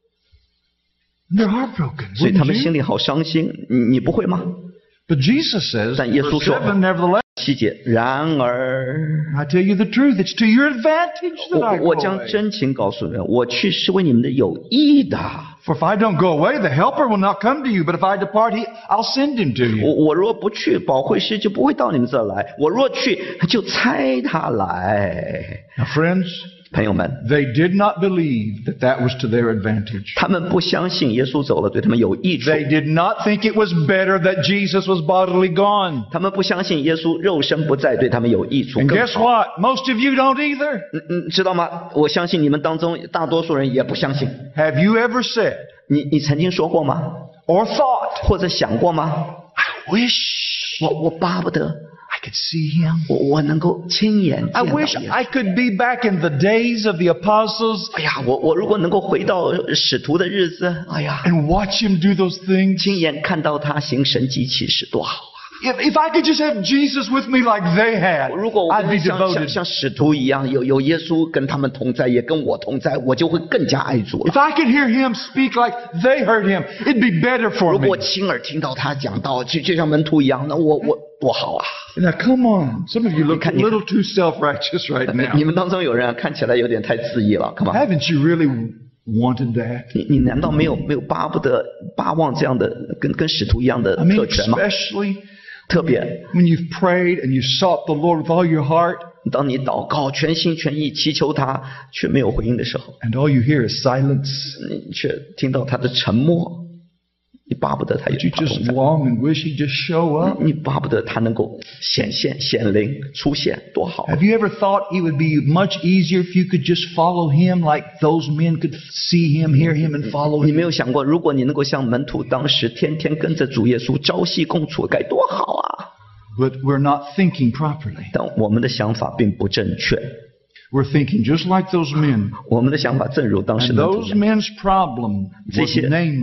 Speaker 1: And they're heartbroken.
Speaker 2: 所以他
Speaker 1: Wouldn't
Speaker 2: 们
Speaker 1: you?
Speaker 2: 心里好伤心，你不会吗？
Speaker 1: But Jesus says,
Speaker 2: 但耶
Speaker 1: verse
Speaker 2: 稣说
Speaker 1: 7, nevertheless,
Speaker 2: 7节，然而
Speaker 1: I tell you the truth, it's to your advantage that I
Speaker 2: 我
Speaker 1: go
Speaker 2: 将
Speaker 1: away.
Speaker 2: 真情告诉你们，我去是为你们的有益的。
Speaker 1: For if I don't go away, the helper will not come to you. But if I depart, I'll send him to you.
Speaker 2: 我若不去，保惠师就不会到你们这儿来；我若去，就差他来。
Speaker 1: Now, friends,
Speaker 2: 朋友们，
Speaker 1: they did not believe that that was to their advantage.
Speaker 2: 他们不相信耶稣走了对他们有益处，
Speaker 1: They did not think it was better that Jesus was bodily gone.
Speaker 2: 他们不相信耶稣肉身不在对他们有益处。
Speaker 1: And
Speaker 2: 更
Speaker 1: guess what? Most of you don't either.
Speaker 2: 知道吗？我相信你们当中大多数人也不相信。
Speaker 1: Have you ever said
Speaker 2: 你曾经说过吗？
Speaker 1: or thought,
Speaker 2: 或者想过吗？
Speaker 1: I wish
Speaker 2: 我巴不得
Speaker 1: I could see him.
Speaker 2: 我能够亲眼见
Speaker 1: I
Speaker 2: 到
Speaker 1: wish
Speaker 2: 耶稣。
Speaker 1: I could be back in the days of the apostles
Speaker 2: 哎呀，我如果能够回到使徒的日子，哎呀，
Speaker 1: and watch him do those things.
Speaker 2: 亲眼看到他行神迹奇事，多好啊！
Speaker 1: If I could just have Jesus with me like they had,
Speaker 2: 如果我
Speaker 1: I'd
Speaker 2: 跟
Speaker 1: be
Speaker 2: 像
Speaker 1: devoted.
Speaker 2: 像使徒一样，有耶稣跟他们同在，也跟我同在，我就会更加爱主了。
Speaker 1: If I could hear him speak like they heard him, it'd be better for
Speaker 2: 如果
Speaker 1: me.
Speaker 2: 我亲耳听到他讲道，就像门徒一样，那我多好啊！
Speaker 1: Now, come on. Some of you look a
Speaker 2: 你看，
Speaker 1: little too self-righteous right
Speaker 2: 你
Speaker 1: now.
Speaker 2: 们当中有人啊，看起来有点太自义了，干嘛？
Speaker 1: Haven't you really wanted that?
Speaker 2: 你难道没有巴望这样的跟使徒一样的
Speaker 1: I mean,
Speaker 2: 特权吗？
Speaker 1: especially
Speaker 2: 特别
Speaker 1: when you've prayed and you sought the Lord with all your heart,
Speaker 2: 当你祷告全心全意祈求他，却没有回应的时候，
Speaker 1: and all you hear is silence.
Speaker 2: 你却听到他的沉默，你巴不得他有
Speaker 1: But you
Speaker 2: 他同
Speaker 1: just
Speaker 2: 在。
Speaker 1: long and wish he'd just show up.
Speaker 2: 你巴不得他能够显灵出现，多好啊！
Speaker 1: Have you ever thought it would be much easier if you could just follow him like those men could see him, hear him, and follow
Speaker 2: 你
Speaker 1: him?
Speaker 2: 没有想过，如果你能够像门徒当时天天跟着主耶稣朝夕共处，该多好啊！
Speaker 1: But we're not thinking properly.
Speaker 2: 但我们的想法并不正确，
Speaker 1: We're thinking just like those men.
Speaker 2: 我们的想法正如当时
Speaker 1: And
Speaker 2: 门徒一
Speaker 1: those
Speaker 2: 样。
Speaker 1: men's problem was
Speaker 2: 这些-
Speaker 1: namely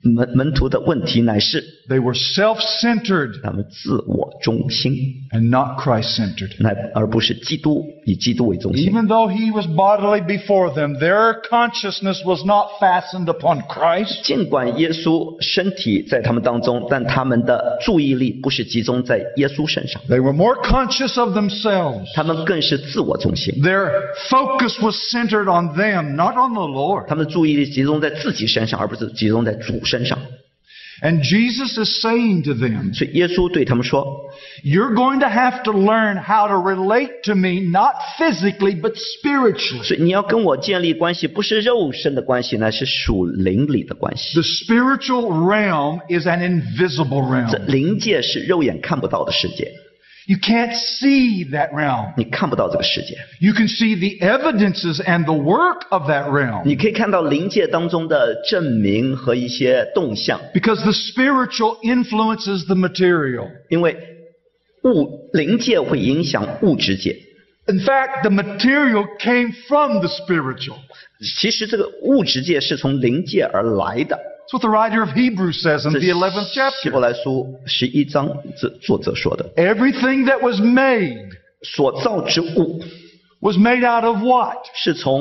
Speaker 2: 门徒的问题乃是
Speaker 1: they were self-centered
Speaker 2: 他们自我中心，
Speaker 1: and not Christ-centered.
Speaker 2: 而不是以基督为中心。
Speaker 1: Even though he was bodily before them, their consciousness was not fastened upon Christ.
Speaker 2: 尽管耶稣身体在他们当中，但他们的注意力不是集中在耶稣身上，
Speaker 1: They were more conscious of themselves.
Speaker 2: 他们更是自我中心。
Speaker 1: Their focus was centered on them, not on the Lord.
Speaker 2: 他们的注意力集中在自己身上，而不是集中在主身上。
Speaker 1: And Jesus is saying to them,
Speaker 2: 所以耶稣对他们说
Speaker 1: you're going to have to learn how to relate to me, not physically, but spiritually.
Speaker 2: 所以你要跟我建立关系，不是肉身的关系，乃是属灵里的关系。
Speaker 1: The spiritual realm is an invisible
Speaker 2: 这
Speaker 1: realm.
Speaker 2: 灵界是肉眼看不到的世界，
Speaker 1: You can't see that realm.
Speaker 2: 你看不到这个世界。
Speaker 1: You can see the evidences and the work of that realm.
Speaker 2: 你可以看到灵界当中的证明和一些动向，
Speaker 1: Because the spiritual influences the material.
Speaker 2: 因为灵界会影响物质界。
Speaker 1: In fact, the material came from the spiritual.
Speaker 2: 其实这个物质界是从灵界而来的。
Speaker 1: That's what the writer of Hebrews says in
Speaker 2: 这
Speaker 1: the 11th
Speaker 2: 希伯
Speaker 1: chapter.
Speaker 2: 来书11章这作者说的，
Speaker 1: Everything that was made
Speaker 2: 所造之物
Speaker 1: was made out of what?
Speaker 2: 是从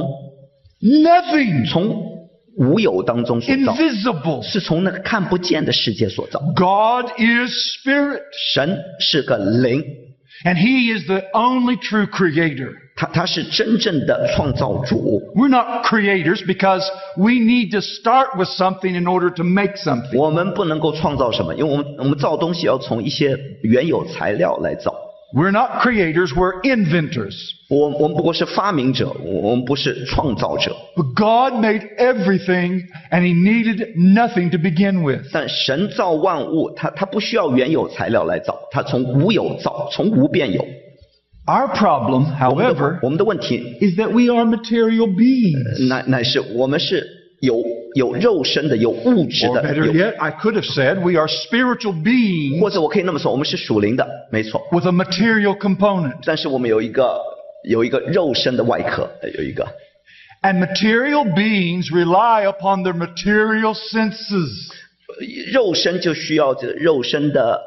Speaker 1: Nothing.
Speaker 2: 无有当中所造，
Speaker 1: Invisible.
Speaker 2: 是从那个看不见的世界所造。
Speaker 1: God is spirit.
Speaker 2: 神是个灵，
Speaker 1: And he is the only true creator.
Speaker 2: 他是真正的创造主。
Speaker 1: We're not creators because we need to start with something in order to make something.
Speaker 2: 我们不能够创造什么，因为我们造东西要从一些原有材料来造。
Speaker 1: We're not creators, we're inventors.
Speaker 2: 我们不过是发明者，我们不是创造者。
Speaker 1: But God made everything and he needed nothing to begin with.
Speaker 2: 但神造万物，他不需要原有材料来造，他从无有造，从无变有。
Speaker 1: Our problem, however,
Speaker 2: 我们的问题
Speaker 1: is that we are material beings.
Speaker 2: 乃是我们是有肉身的，有物质
Speaker 1: Or
Speaker 2: 的，
Speaker 1: better
Speaker 2: 有
Speaker 1: yet, I could have said we are spiritual
Speaker 2: 或
Speaker 1: beings
Speaker 2: 者我可以那么说，我们是属灵的，没错。
Speaker 1: with a material component.
Speaker 2: 但是我们有一个肉身的外壳，有一个。
Speaker 1: And material beings rely upon their material senses.
Speaker 2: 肉身就需要这肉身的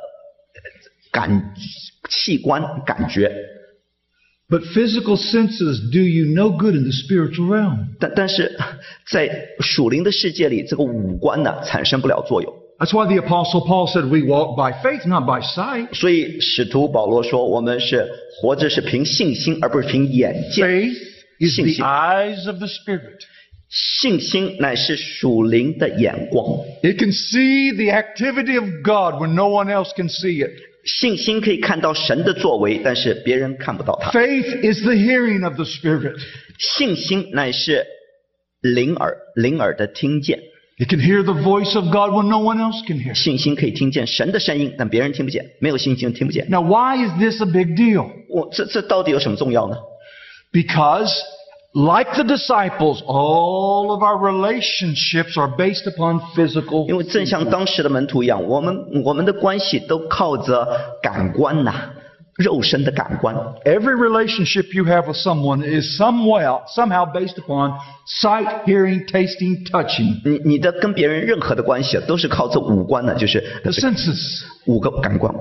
Speaker 2: 器官感觉，
Speaker 1: But physical senses do you no good in the spiritual realm.
Speaker 2: 但是在属灵的世界里，这个五官呢产生不了作用。
Speaker 1: That's why the Apostle Paul said we walk by faith, not by sight.
Speaker 2: 所以使徒保罗说，我们是活着是凭信心，而不是凭眼见。
Speaker 1: Faith is the
Speaker 2: 信心。
Speaker 1: eyes of the Spirit.
Speaker 2: 信心乃是属灵的眼光，
Speaker 1: It can see the activity of God when no one else can see it.
Speaker 2: 信心可以看到神的作为，但是别人看不到他。
Speaker 1: Faith is the hearing of the Spirit.
Speaker 2: 信心乃是灵耳的听见，
Speaker 1: It can hear the voice of God when no one else can hear.
Speaker 2: 信心可以听见神的声音，但别人听不见，没有信心听不见。
Speaker 1: Now, why is this a big deal?
Speaker 2: 这到底有什么重要呢？
Speaker 1: Because, like the disciples, all of our relationships are based upon physical.
Speaker 2: 因为正像当时的门徒一样，我们的关系都靠着感官呐，肉身的感官。
Speaker 1: Every relationship you have with someone is somehow based upon sight, hearing, tasting, touching.
Speaker 2: 你的跟别人任何的关系都是靠这五官的，就是
Speaker 1: The senses.
Speaker 2: 五个感官。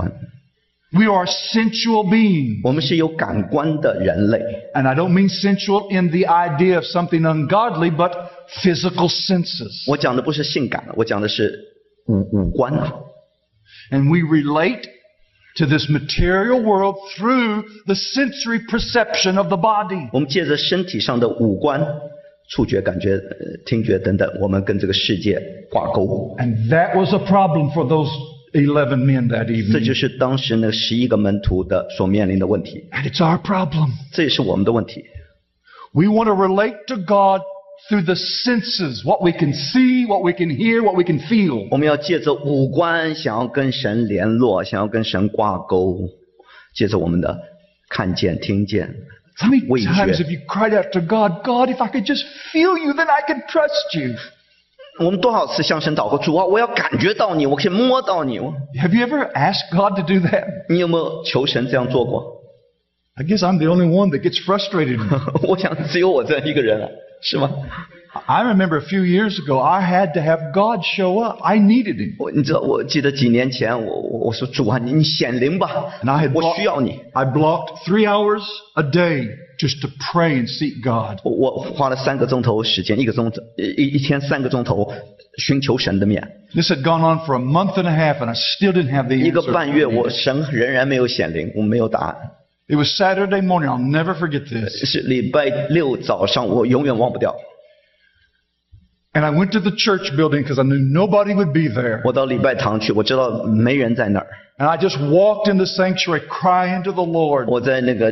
Speaker 1: We are sensual beings.
Speaker 2: 我们是有感官的人类，
Speaker 1: And I don't mean sensual in the idea of something ungodly, but physical senses.
Speaker 2: 我讲的不是性感，我讲的是五官啊。
Speaker 1: And we relate to this material world through the sensory perception of the body.
Speaker 2: 我们借着身体上的五官，触觉、感觉、听觉等等，我们跟这个世界挂钩。
Speaker 1: And that was a problem for those 11 men that
Speaker 2: 这就
Speaker 1: evening.
Speaker 2: 是当时那11个门徒的所面临的问题，
Speaker 1: And it's our problem.
Speaker 2: 这也是我们的问题。
Speaker 1: We want to relate to God through the senses, what we can see, what we can hear, what we can feel.
Speaker 2: 我们要借着五官，想要跟神联络，想要跟神挂钩，借着我们的看见、听见、
Speaker 1: How many
Speaker 2: 味觉。
Speaker 1: times have you cried out to God, God, if I could just feel you, then I could trust you?
Speaker 2: 我们多少次向神祷告，主啊，我要感觉到你，我可以摸到你。
Speaker 1: Have you ever asked God to do that?
Speaker 2: 你有没有求神这样做过？
Speaker 1: I guess I'm the only one that gets frustrated.
Speaker 2: 我想只有我这样一个人了。 是吗？
Speaker 1: I remember a few years ago, I had to have God show up. I needed Him.
Speaker 2: 你知道，我记得几年前，我说主啊，你显灵吧
Speaker 1: And I had
Speaker 2: 我需要你。
Speaker 1: I blocked 3 hours a day just to pray and seek God.
Speaker 2: 我花了3个钟头时间，一天3个钟头寻求神的面。
Speaker 1: This had gone on for a month and a half, and I still didn't have the
Speaker 2: 1个
Speaker 1: answer.
Speaker 2: 半月，神仍然没有显灵，我没有答案。
Speaker 1: It was Saturday morning. I'll never forget this.
Speaker 2: 是礼拜6早上，我永远忘不掉。
Speaker 1: And I went to the church building because I knew nobody would be there.
Speaker 2: 我到礼拜堂去，我知道没人在那儿。
Speaker 1: And I just walked in the sanctuary crying to the Lord.
Speaker 2: 我在那个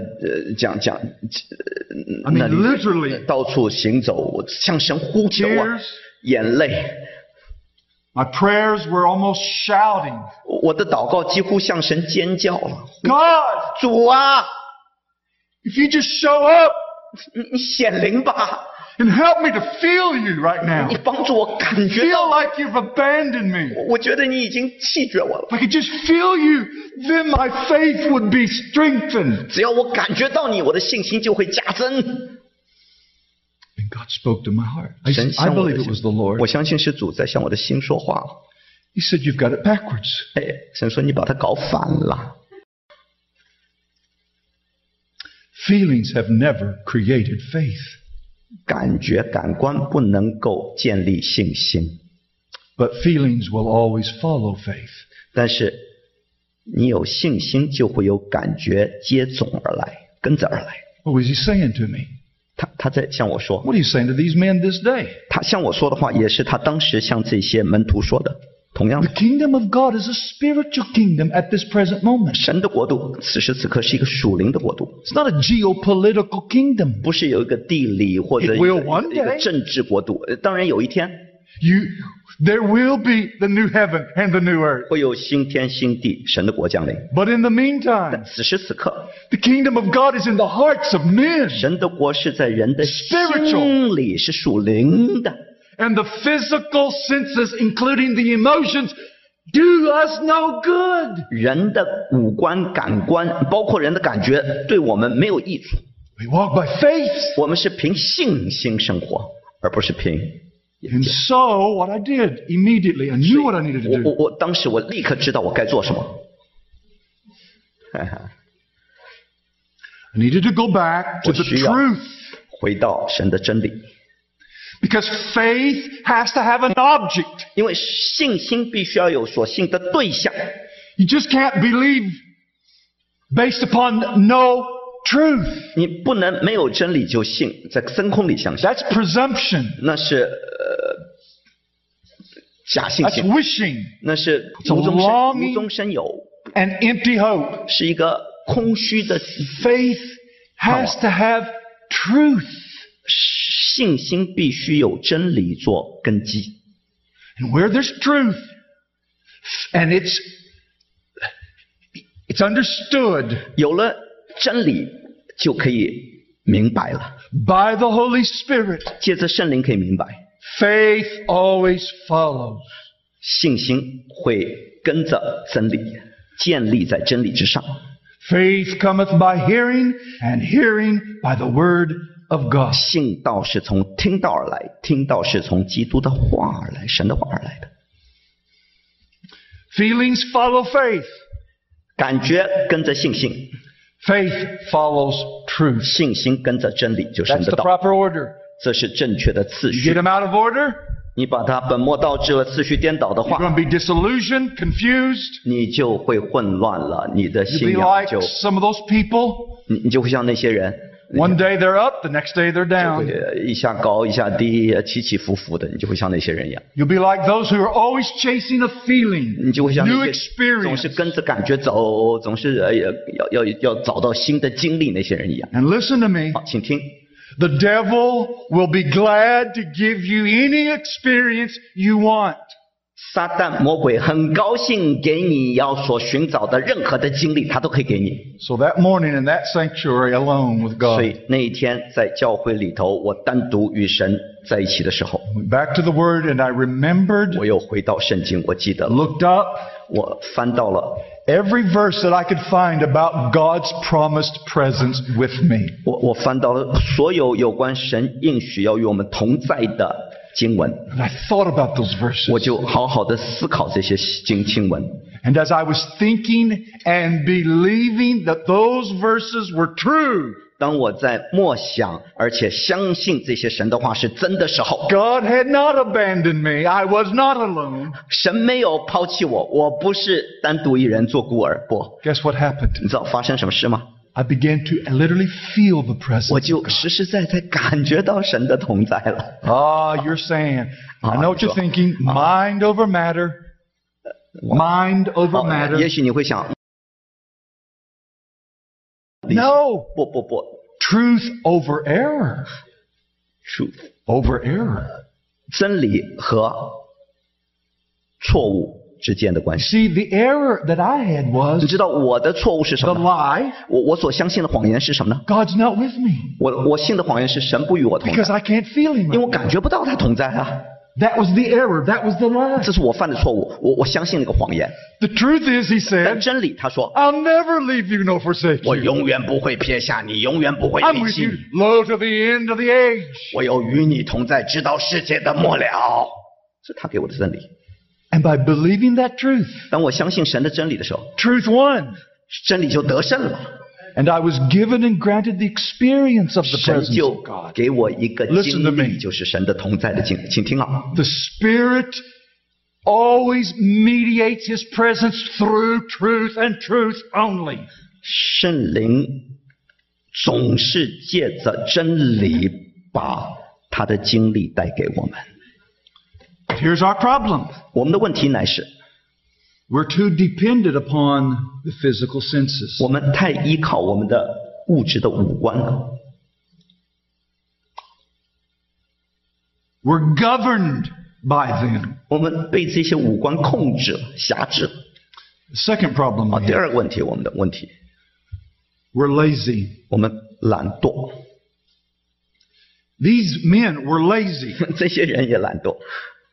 Speaker 2: 那里
Speaker 1: literally
Speaker 2: 到处行走，我向神呼求啊
Speaker 1: Tears，
Speaker 2: 眼泪。
Speaker 1: My prayers were almost shouting.
Speaker 2: 我的祷告几乎向神尖叫了。
Speaker 1: God,
Speaker 2: 主啊，
Speaker 1: if you just show up
Speaker 2: 你显灵吧，
Speaker 1: and help me to feel you right now.
Speaker 2: 你帮助我感觉
Speaker 1: Feel
Speaker 2: 到，
Speaker 1: like you've abandoned me.
Speaker 2: 我觉得你已经弃绝我了。
Speaker 1: If I could just feel you, then my faith would be strengthened.
Speaker 2: 只要我感觉到你，我的信心就会加增。
Speaker 1: And God spoke to my heart. I
Speaker 2: 神
Speaker 1: I
Speaker 2: 向我
Speaker 1: believe
Speaker 2: 的
Speaker 1: it was
Speaker 2: 心
Speaker 1: the Lord.
Speaker 2: 我相信是主在向我的心说话。
Speaker 1: He said, you've got it backwards.
Speaker 2: 哎，神说你把它搞反了。
Speaker 1: Feelings have never created faith.
Speaker 2: 感觉感官不能够建立信心，
Speaker 1: But feelings will always follow faith.
Speaker 2: 但是你有信心，就会有感觉接踵而来，跟着而来。
Speaker 1: What was he saying to me?
Speaker 2: 他在向我说，
Speaker 1: What are you saying to these men this day?
Speaker 2: 他向我说的话，也是他当时向这些门徒说的。同样
Speaker 1: The
Speaker 2: 的，
Speaker 1: kingdom of God is a spiritual kingdom at this present moment.
Speaker 2: 神的国度此时此刻是一个属灵的国度，
Speaker 1: It's not a geopolitical kingdom.
Speaker 2: 不是有一个地理或者
Speaker 1: It
Speaker 2: 一
Speaker 1: will
Speaker 2: 个
Speaker 1: one
Speaker 2: 一个
Speaker 1: day.
Speaker 2: 政治国度。当然有一天
Speaker 1: There will be the new heaven and the new earth.
Speaker 2: 会有新天新地，神的国降临。
Speaker 1: But in the
Speaker 2: 但
Speaker 1: meantime,
Speaker 2: 此时此刻，
Speaker 1: the kingdom of God is in the hearts of men.
Speaker 2: 神的国是在人的
Speaker 1: Spiritual
Speaker 2: 心里，是属灵的。
Speaker 1: And the physical senses, including the emotions, do us no good.
Speaker 2: 人的五官、感官，包括人的感觉，对我们没有益处。
Speaker 1: We walk by faith.
Speaker 2: 我们是凭信心生活，而不是凭。
Speaker 1: And so what I did immediately, I knew what I needed to do.
Speaker 2: 我当时我立刻知道我该做什么。
Speaker 1: I needed to go back to the
Speaker 2: 我需要
Speaker 1: truth.
Speaker 2: 回到神的真理，
Speaker 1: Because faith has to have an object.
Speaker 2: 因为信心必须要有所信的对象。
Speaker 1: You just can't believe based upon no truth.
Speaker 2: 你不能没有真理就信，在真空里相信，
Speaker 1: That's presumption.
Speaker 2: 那是假信
Speaker 1: That's
Speaker 2: 心，
Speaker 1: wishing
Speaker 2: 那是
Speaker 1: It's a
Speaker 2: 无中
Speaker 1: longing
Speaker 2: 无中生有，
Speaker 1: and empty hope.
Speaker 2: 是一个空虚的
Speaker 1: Faith has to have truth.
Speaker 2: 信心，必须有真理做根基。
Speaker 1: And where there's truth, and it's understood
Speaker 2: 有了真理，就可以明白了。
Speaker 1: by the Holy Spirit,
Speaker 2: 借着圣灵可以明白，
Speaker 1: faith always follows.
Speaker 2: 信心会跟着真理，建立在真理之上。
Speaker 1: Faith cometh by hearing, and hearing by the word of God.
Speaker 2: 信道是从听道而来，听道是从基督的话而来，神的话而来的。
Speaker 1: Feelings follow faith.
Speaker 2: 感觉跟着信心，
Speaker 1: Faith follows truth.
Speaker 2: 信心跟着真理，就是神
Speaker 1: That's
Speaker 2: 的
Speaker 1: the
Speaker 2: 道。
Speaker 1: proper order.
Speaker 2: 这是正确的次
Speaker 1: You
Speaker 2: 序
Speaker 1: get。them out of order,
Speaker 2: 你把它本末倒置了，次序颠倒的
Speaker 1: you're
Speaker 2: 话，
Speaker 1: going to be disillusioned, confused.
Speaker 2: 你就会混乱了，你的
Speaker 1: You'll
Speaker 2: 信
Speaker 1: be
Speaker 2: 仰
Speaker 1: like
Speaker 2: 就
Speaker 1: some of those people.
Speaker 2: 你就会像那些人，
Speaker 1: One day they're up, the next day they're down.
Speaker 2: 一下高一下低，起起伏伏的，你就会像那些人一样，
Speaker 1: You'll be like those who are always chasing a feeling,
Speaker 2: 你就会像
Speaker 1: new
Speaker 2: 那些总是
Speaker 1: experience.
Speaker 2: 跟着感觉走，总是要找到新的经历那些人一样。
Speaker 1: And listen to me.
Speaker 2: 好，请听，
Speaker 1: The devil will be glad to give you any experience you want.
Speaker 2: 撒旦魔鬼很高兴给你要所寻找的任何的经历，他都可以给你。
Speaker 1: So that morning in that sanctuary alone with
Speaker 2: 所
Speaker 1: God,
Speaker 2: 以那一天在教会里头，我单独与神在一起的时候，
Speaker 1: went back to the Word and I remembered,
Speaker 2: 我又回到圣经，我记得了，
Speaker 1: looked up,
Speaker 2: 我翻到了
Speaker 1: every verse that I could find about God's promised presence with me.
Speaker 2: 我翻到了所有有关神应许要与我们同在的经文，
Speaker 1: And I thought about those
Speaker 2: 我
Speaker 1: verses.
Speaker 2: 就好好的思考这些经文。
Speaker 1: And as I was thinking and believing that those verses were true,
Speaker 2: 当我在默想而且相信这些神的话是真的时候，
Speaker 1: God had not abandoned me. I was not alone.
Speaker 2: 神没有抛弃我，我不是单独一人做孤儿。不，
Speaker 1: Guess what happened?
Speaker 2: 你知道发生什么事吗？
Speaker 1: I began to literally feel the
Speaker 2: 我
Speaker 1: presence
Speaker 2: 就
Speaker 1: of God.
Speaker 2: 实实在在感觉到神的同在了。
Speaker 1: Ah, you're saying, I know what you're thinking, mind over matter. Mind over
Speaker 2: 也
Speaker 1: matter.
Speaker 2: 许你会想，
Speaker 1: No.
Speaker 2: 不
Speaker 1: Truth over error.
Speaker 2: ，truth，
Speaker 1: Over error.
Speaker 2: 真理和错误之间的关系。
Speaker 1: See, the error that I had
Speaker 2: 你
Speaker 1: was
Speaker 2: 知道我的错误是什
Speaker 1: the
Speaker 2: 么呢？
Speaker 1: lie.
Speaker 2: 我所相信的谎言是什么呢？
Speaker 1: God's not with me
Speaker 2: 我信的谎言是神不与我同
Speaker 1: because
Speaker 2: 在，
Speaker 1: I can't feel Him.
Speaker 2: 因为我感觉不到他同在啊。
Speaker 1: That was the error. That was the lie.
Speaker 2: 这是我犯的错误，我相信那个谎言。
Speaker 1: The truth is, He
Speaker 2: 但
Speaker 1: said,
Speaker 2: 真理他说，
Speaker 1: I'll never leave you nor forsake
Speaker 2: 我
Speaker 1: you.
Speaker 2: 永远不会撇下你，永远不会
Speaker 1: I'm
Speaker 2: 离
Speaker 1: with
Speaker 2: 弃
Speaker 1: you
Speaker 2: 你，
Speaker 1: low to the end of the age.
Speaker 2: 我有与你同在，直到世界的末了。是他给我的真理。
Speaker 1: And by believing that truth,
Speaker 2: 当我相信神的真理的时候，
Speaker 1: truth won.
Speaker 2: 真理就得胜了，
Speaker 1: And I was given and granted the experience of the
Speaker 2: 神
Speaker 1: presence
Speaker 2: 就
Speaker 1: of God.
Speaker 2: 给我一个
Speaker 1: Listen to
Speaker 2: 经
Speaker 1: me.
Speaker 2: 历，就是神的同在的经历。请听啊，
Speaker 1: The Spirit always mediates His presence through truth and truth only.
Speaker 2: 圣灵总是借着真理把他的经历带给我们。
Speaker 1: Here's our problem.
Speaker 2: 我们的问题乃是，
Speaker 1: We're too dependent upon the physical senses.
Speaker 2: 我们太依靠我们的物质的五官了，
Speaker 1: We're governed by them.
Speaker 2: 我们被这些五官控制了、辖制了。
Speaker 1: The second problem
Speaker 2: 好，
Speaker 1: we
Speaker 2: 第
Speaker 1: have,
Speaker 2: 二个问题，我们的问题，
Speaker 1: we're lazy.
Speaker 2: 我们懒惰，
Speaker 1: These men were lazy.
Speaker 2: 这些人也懒惰。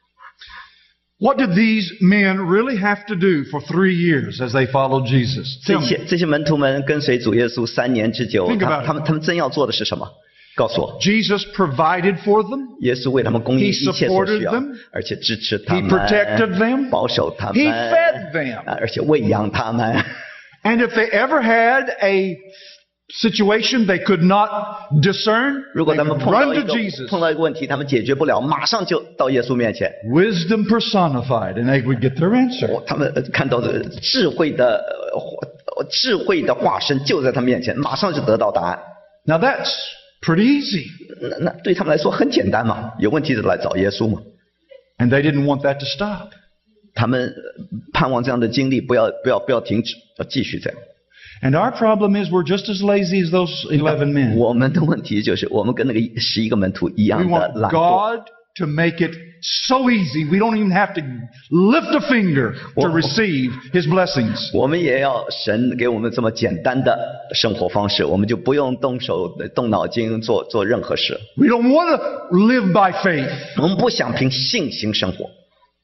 Speaker 1: What did these men really have to do for 3 years as they followed Jesus?
Speaker 2: 这
Speaker 1: Tell me.
Speaker 2: 些门徒们跟随主耶稣3年之久，
Speaker 1: Think about it.
Speaker 2: 他们真要做的是什么？告诉我，
Speaker 1: Jesus provided for them.
Speaker 2: 耶稣为他们供应
Speaker 1: He
Speaker 2: 一切所需
Speaker 1: supported
Speaker 2: 要
Speaker 1: them.，
Speaker 2: 而且支持他
Speaker 1: He
Speaker 2: 们，
Speaker 1: protected them.
Speaker 2: 保守他们，
Speaker 1: He fed them.
Speaker 2: 而且喂养他们。
Speaker 1: And if they ever had a situation they could not discern,
Speaker 2: 如果
Speaker 1: they
Speaker 2: 他们
Speaker 1: would
Speaker 2: 碰到
Speaker 1: run
Speaker 2: 一
Speaker 1: to
Speaker 2: 个
Speaker 1: Jesus.
Speaker 2: 碰到一个问题，他们解决不了，马上就到耶稣面前。
Speaker 1: Wisdom personified, and they would get their answer.
Speaker 2: 他们看到的智慧的化身就在他面前，马上就得到答案。
Speaker 1: Now that's pretty easy.
Speaker 2: 那对他们来说很简单嘛，有问题就来找耶稣嘛。
Speaker 1: And they didn't want that to stop.
Speaker 2: 他们盼望这样的经历不要停止，要继续这样。
Speaker 1: And our problem is we're just as lazy as those 11 men.
Speaker 2: 我们的问题就是，我们跟那个11个门徒一
Speaker 1: We
Speaker 2: 样的
Speaker 1: want
Speaker 2: 懒惰。
Speaker 1: God to make it so easy we don't even have to lift a finger to receive His blessings.
Speaker 2: 我们也要神给我们这么简单的生活方式，我们就不用动脑筋做任何事。
Speaker 1: We don't want to live by faith.
Speaker 2: 我们不想凭信心生活，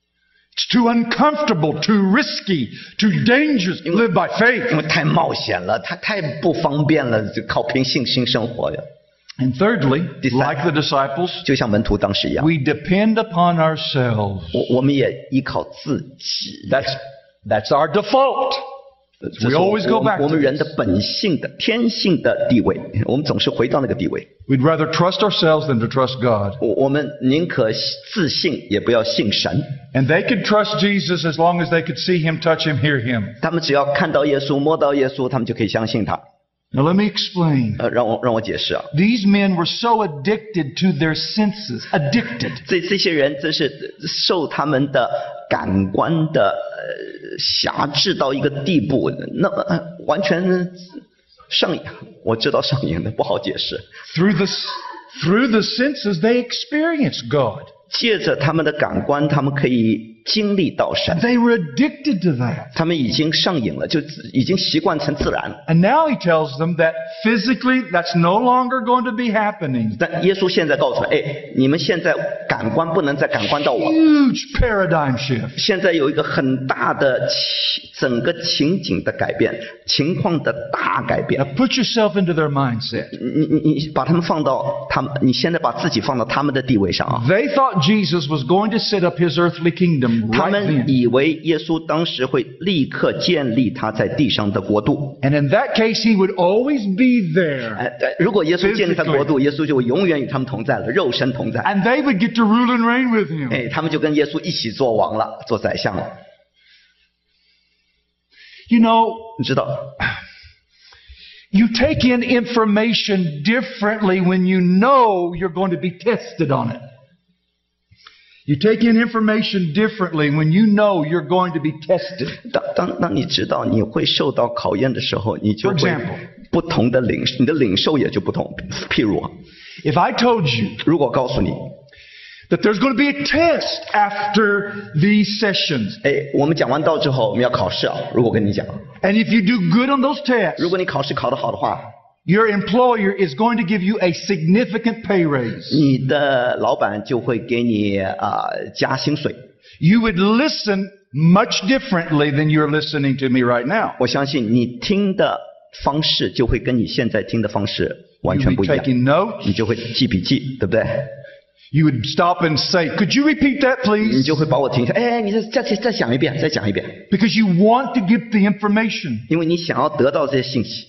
Speaker 1: It's too uncomfortable, too risky, too dangerous to live by
Speaker 2: 因
Speaker 1: faith.
Speaker 2: 为太冒险了，太不方便了，就靠凭信心生活呀。
Speaker 1: And thirdly,
Speaker 2: Decide.
Speaker 1: like the disciples,
Speaker 2: 就像门徒当时一样，
Speaker 1: we depend upon ourselves.
Speaker 2: 我们也依靠自己。
Speaker 1: That's our default.
Speaker 2: 这是
Speaker 1: We always go back to
Speaker 2: 我们人的本性的天性的地位，我们总是回到那个地位。
Speaker 1: We'd rather trust ourselves than to trust God.
Speaker 2: 我们宁可自信，也不要信神。
Speaker 1: And they could trust Jesus as long as they could see Him, touch Him, hear Him.
Speaker 2: 他们只要看到耶稣、摸到耶稣，他们就可以相信他。
Speaker 1: Now let me explain.
Speaker 2: 让我解释啊，
Speaker 1: These men were so addicted to their senses. Addicted.
Speaker 2: 这些人真是受他们的感官的辖制到一个地步，那完全上瘾。我知道上瘾的不好解释。
Speaker 1: Through the senses, they experience God.
Speaker 2: 借着他们的感官，他们可以经历到神，
Speaker 1: They were addicted to that.
Speaker 2: 他们已经上瘾了，就已经习惯成自然了。
Speaker 1: And now he tells them that physically that's no longer going to be happening.
Speaker 2: 但耶稣现在告诉他们，你们现在感官不能再感官到我，
Speaker 1: Huge paradigm shift.
Speaker 2: 现在有一个很大的整个情景的改变，情况的大改变。
Speaker 1: Now put yourself into their mindset.
Speaker 2: 你把他们放到他们，你现在把自己放到他们的地位上啊。
Speaker 1: They thought Jesus was going to set up his earthly kingdom
Speaker 2: 他
Speaker 1: right
Speaker 2: 们
Speaker 1: then.
Speaker 2: 以为耶稣当时会立刻建立他在地上的国度。
Speaker 1: And in that case, he would always be there.
Speaker 2: 如果耶稣建立他国度，耶稣就会永远与他们同在了，肉身同在。
Speaker 1: And they would get to rule and reign with him.
Speaker 2: 他们就跟耶稣一起做王了，做宰相了。
Speaker 1: You know,
Speaker 2: 你知道，
Speaker 1: you take in information differently when you know you're going to be tested on it. You take in information differently when you know you're going to be tested.
Speaker 2: 当你知道你会受到考验的时候，你就
Speaker 1: For
Speaker 2: 会
Speaker 1: example.
Speaker 2: 不同的你的领受也就不同。譬如，
Speaker 1: If I told you
Speaker 2: 如果告诉你，
Speaker 1: that there's going to be a test after these sessions,
Speaker 2: 我们讲完道之后我们要考试啊。如果跟你讲，
Speaker 1: and if you do good on those tests,
Speaker 2: 如果你考试考得好的话，
Speaker 1: your employer is going to give you a significant pay raise.
Speaker 2: 你的老板就会给你加薪水。
Speaker 1: You would listen much differently than you're listening to me right now.
Speaker 2: 我相信你听的方式就会跟你现在听的方式完
Speaker 1: You
Speaker 2: 全
Speaker 1: would
Speaker 2: 不
Speaker 1: be
Speaker 2: 一样，
Speaker 1: taking notes.
Speaker 2: 你就会记笔记，对不对？
Speaker 1: You would stop and say, could you repeat that
Speaker 2: 你
Speaker 1: please?
Speaker 2: 就会把我停下，你再讲一遍，再讲一遍，
Speaker 1: Because you want to get the information.
Speaker 2: 因为你想要得到这些信息。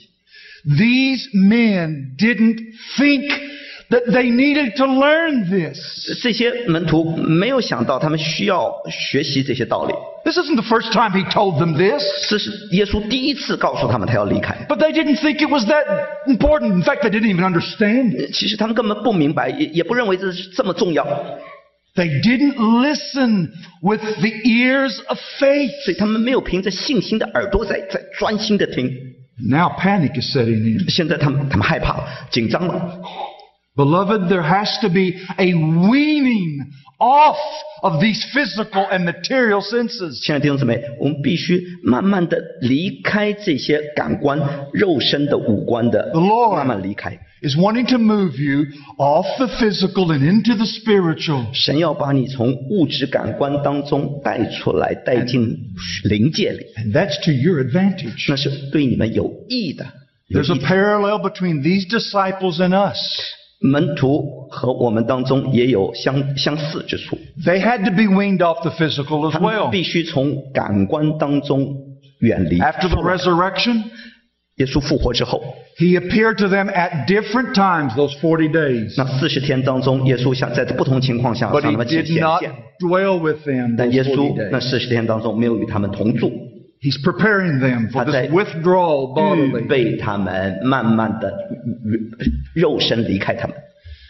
Speaker 1: These men didn't think that they needed to learn this.
Speaker 2: 这些门徒没有想到他们需要学习这些道理，
Speaker 1: This isn't the first time he told them this.
Speaker 2: 这是耶稣第一次告诉他们他要离开。
Speaker 1: But they didn't think it was that important. In fact, they didn't even understand it.
Speaker 2: 其实他们根本不明白，也不认为这是这么重要，
Speaker 1: They didn't listen with the ears of faith.
Speaker 2: 所以他们没有凭着信心的耳朵在专心的听。
Speaker 1: Now panic is setting in.
Speaker 2: 现在他们害怕了，紧张了。
Speaker 1: Beloved, there has to be a weaning off of these physical and material senses.
Speaker 2: 亲爱的弟兄姊妹，我们必须慢慢的离开这些感官、肉身的五官的
Speaker 1: The Lord
Speaker 2: 慢慢离开。
Speaker 1: is wanting to move you off the physical and into the spiritual.
Speaker 2: 神要把你从物质感官当中带出来，带进灵界里，
Speaker 1: And that's to your advantage.
Speaker 2: 那是对你们有益的。有
Speaker 1: There's a
Speaker 2: 益的
Speaker 1: parallel between these disciples and us.
Speaker 2: 门徒和我们当中也有相似之处，
Speaker 1: They had to be weaned off the physical as
Speaker 2: 他们
Speaker 1: well.
Speaker 2: 必须从感官当中远离。
Speaker 1: After the resurrection,
Speaker 2: 耶稣复活之后，
Speaker 1: he appeared to them at different times those 40 days.
Speaker 2: 那40天当中，耶稣在不同情况下
Speaker 1: But
Speaker 2: 向
Speaker 1: he
Speaker 2: 他们显
Speaker 1: did not
Speaker 2: 现，
Speaker 1: dwell with them
Speaker 2: 但
Speaker 1: those
Speaker 2: 耶稣
Speaker 1: 40
Speaker 2: 那
Speaker 1: days.
Speaker 2: 40天当中没有与他们同住，
Speaker 1: He's preparing them for
Speaker 2: 他在
Speaker 1: this withdrawal
Speaker 2: 预
Speaker 1: bodily.
Speaker 2: 备他们慢慢的肉身离开他们。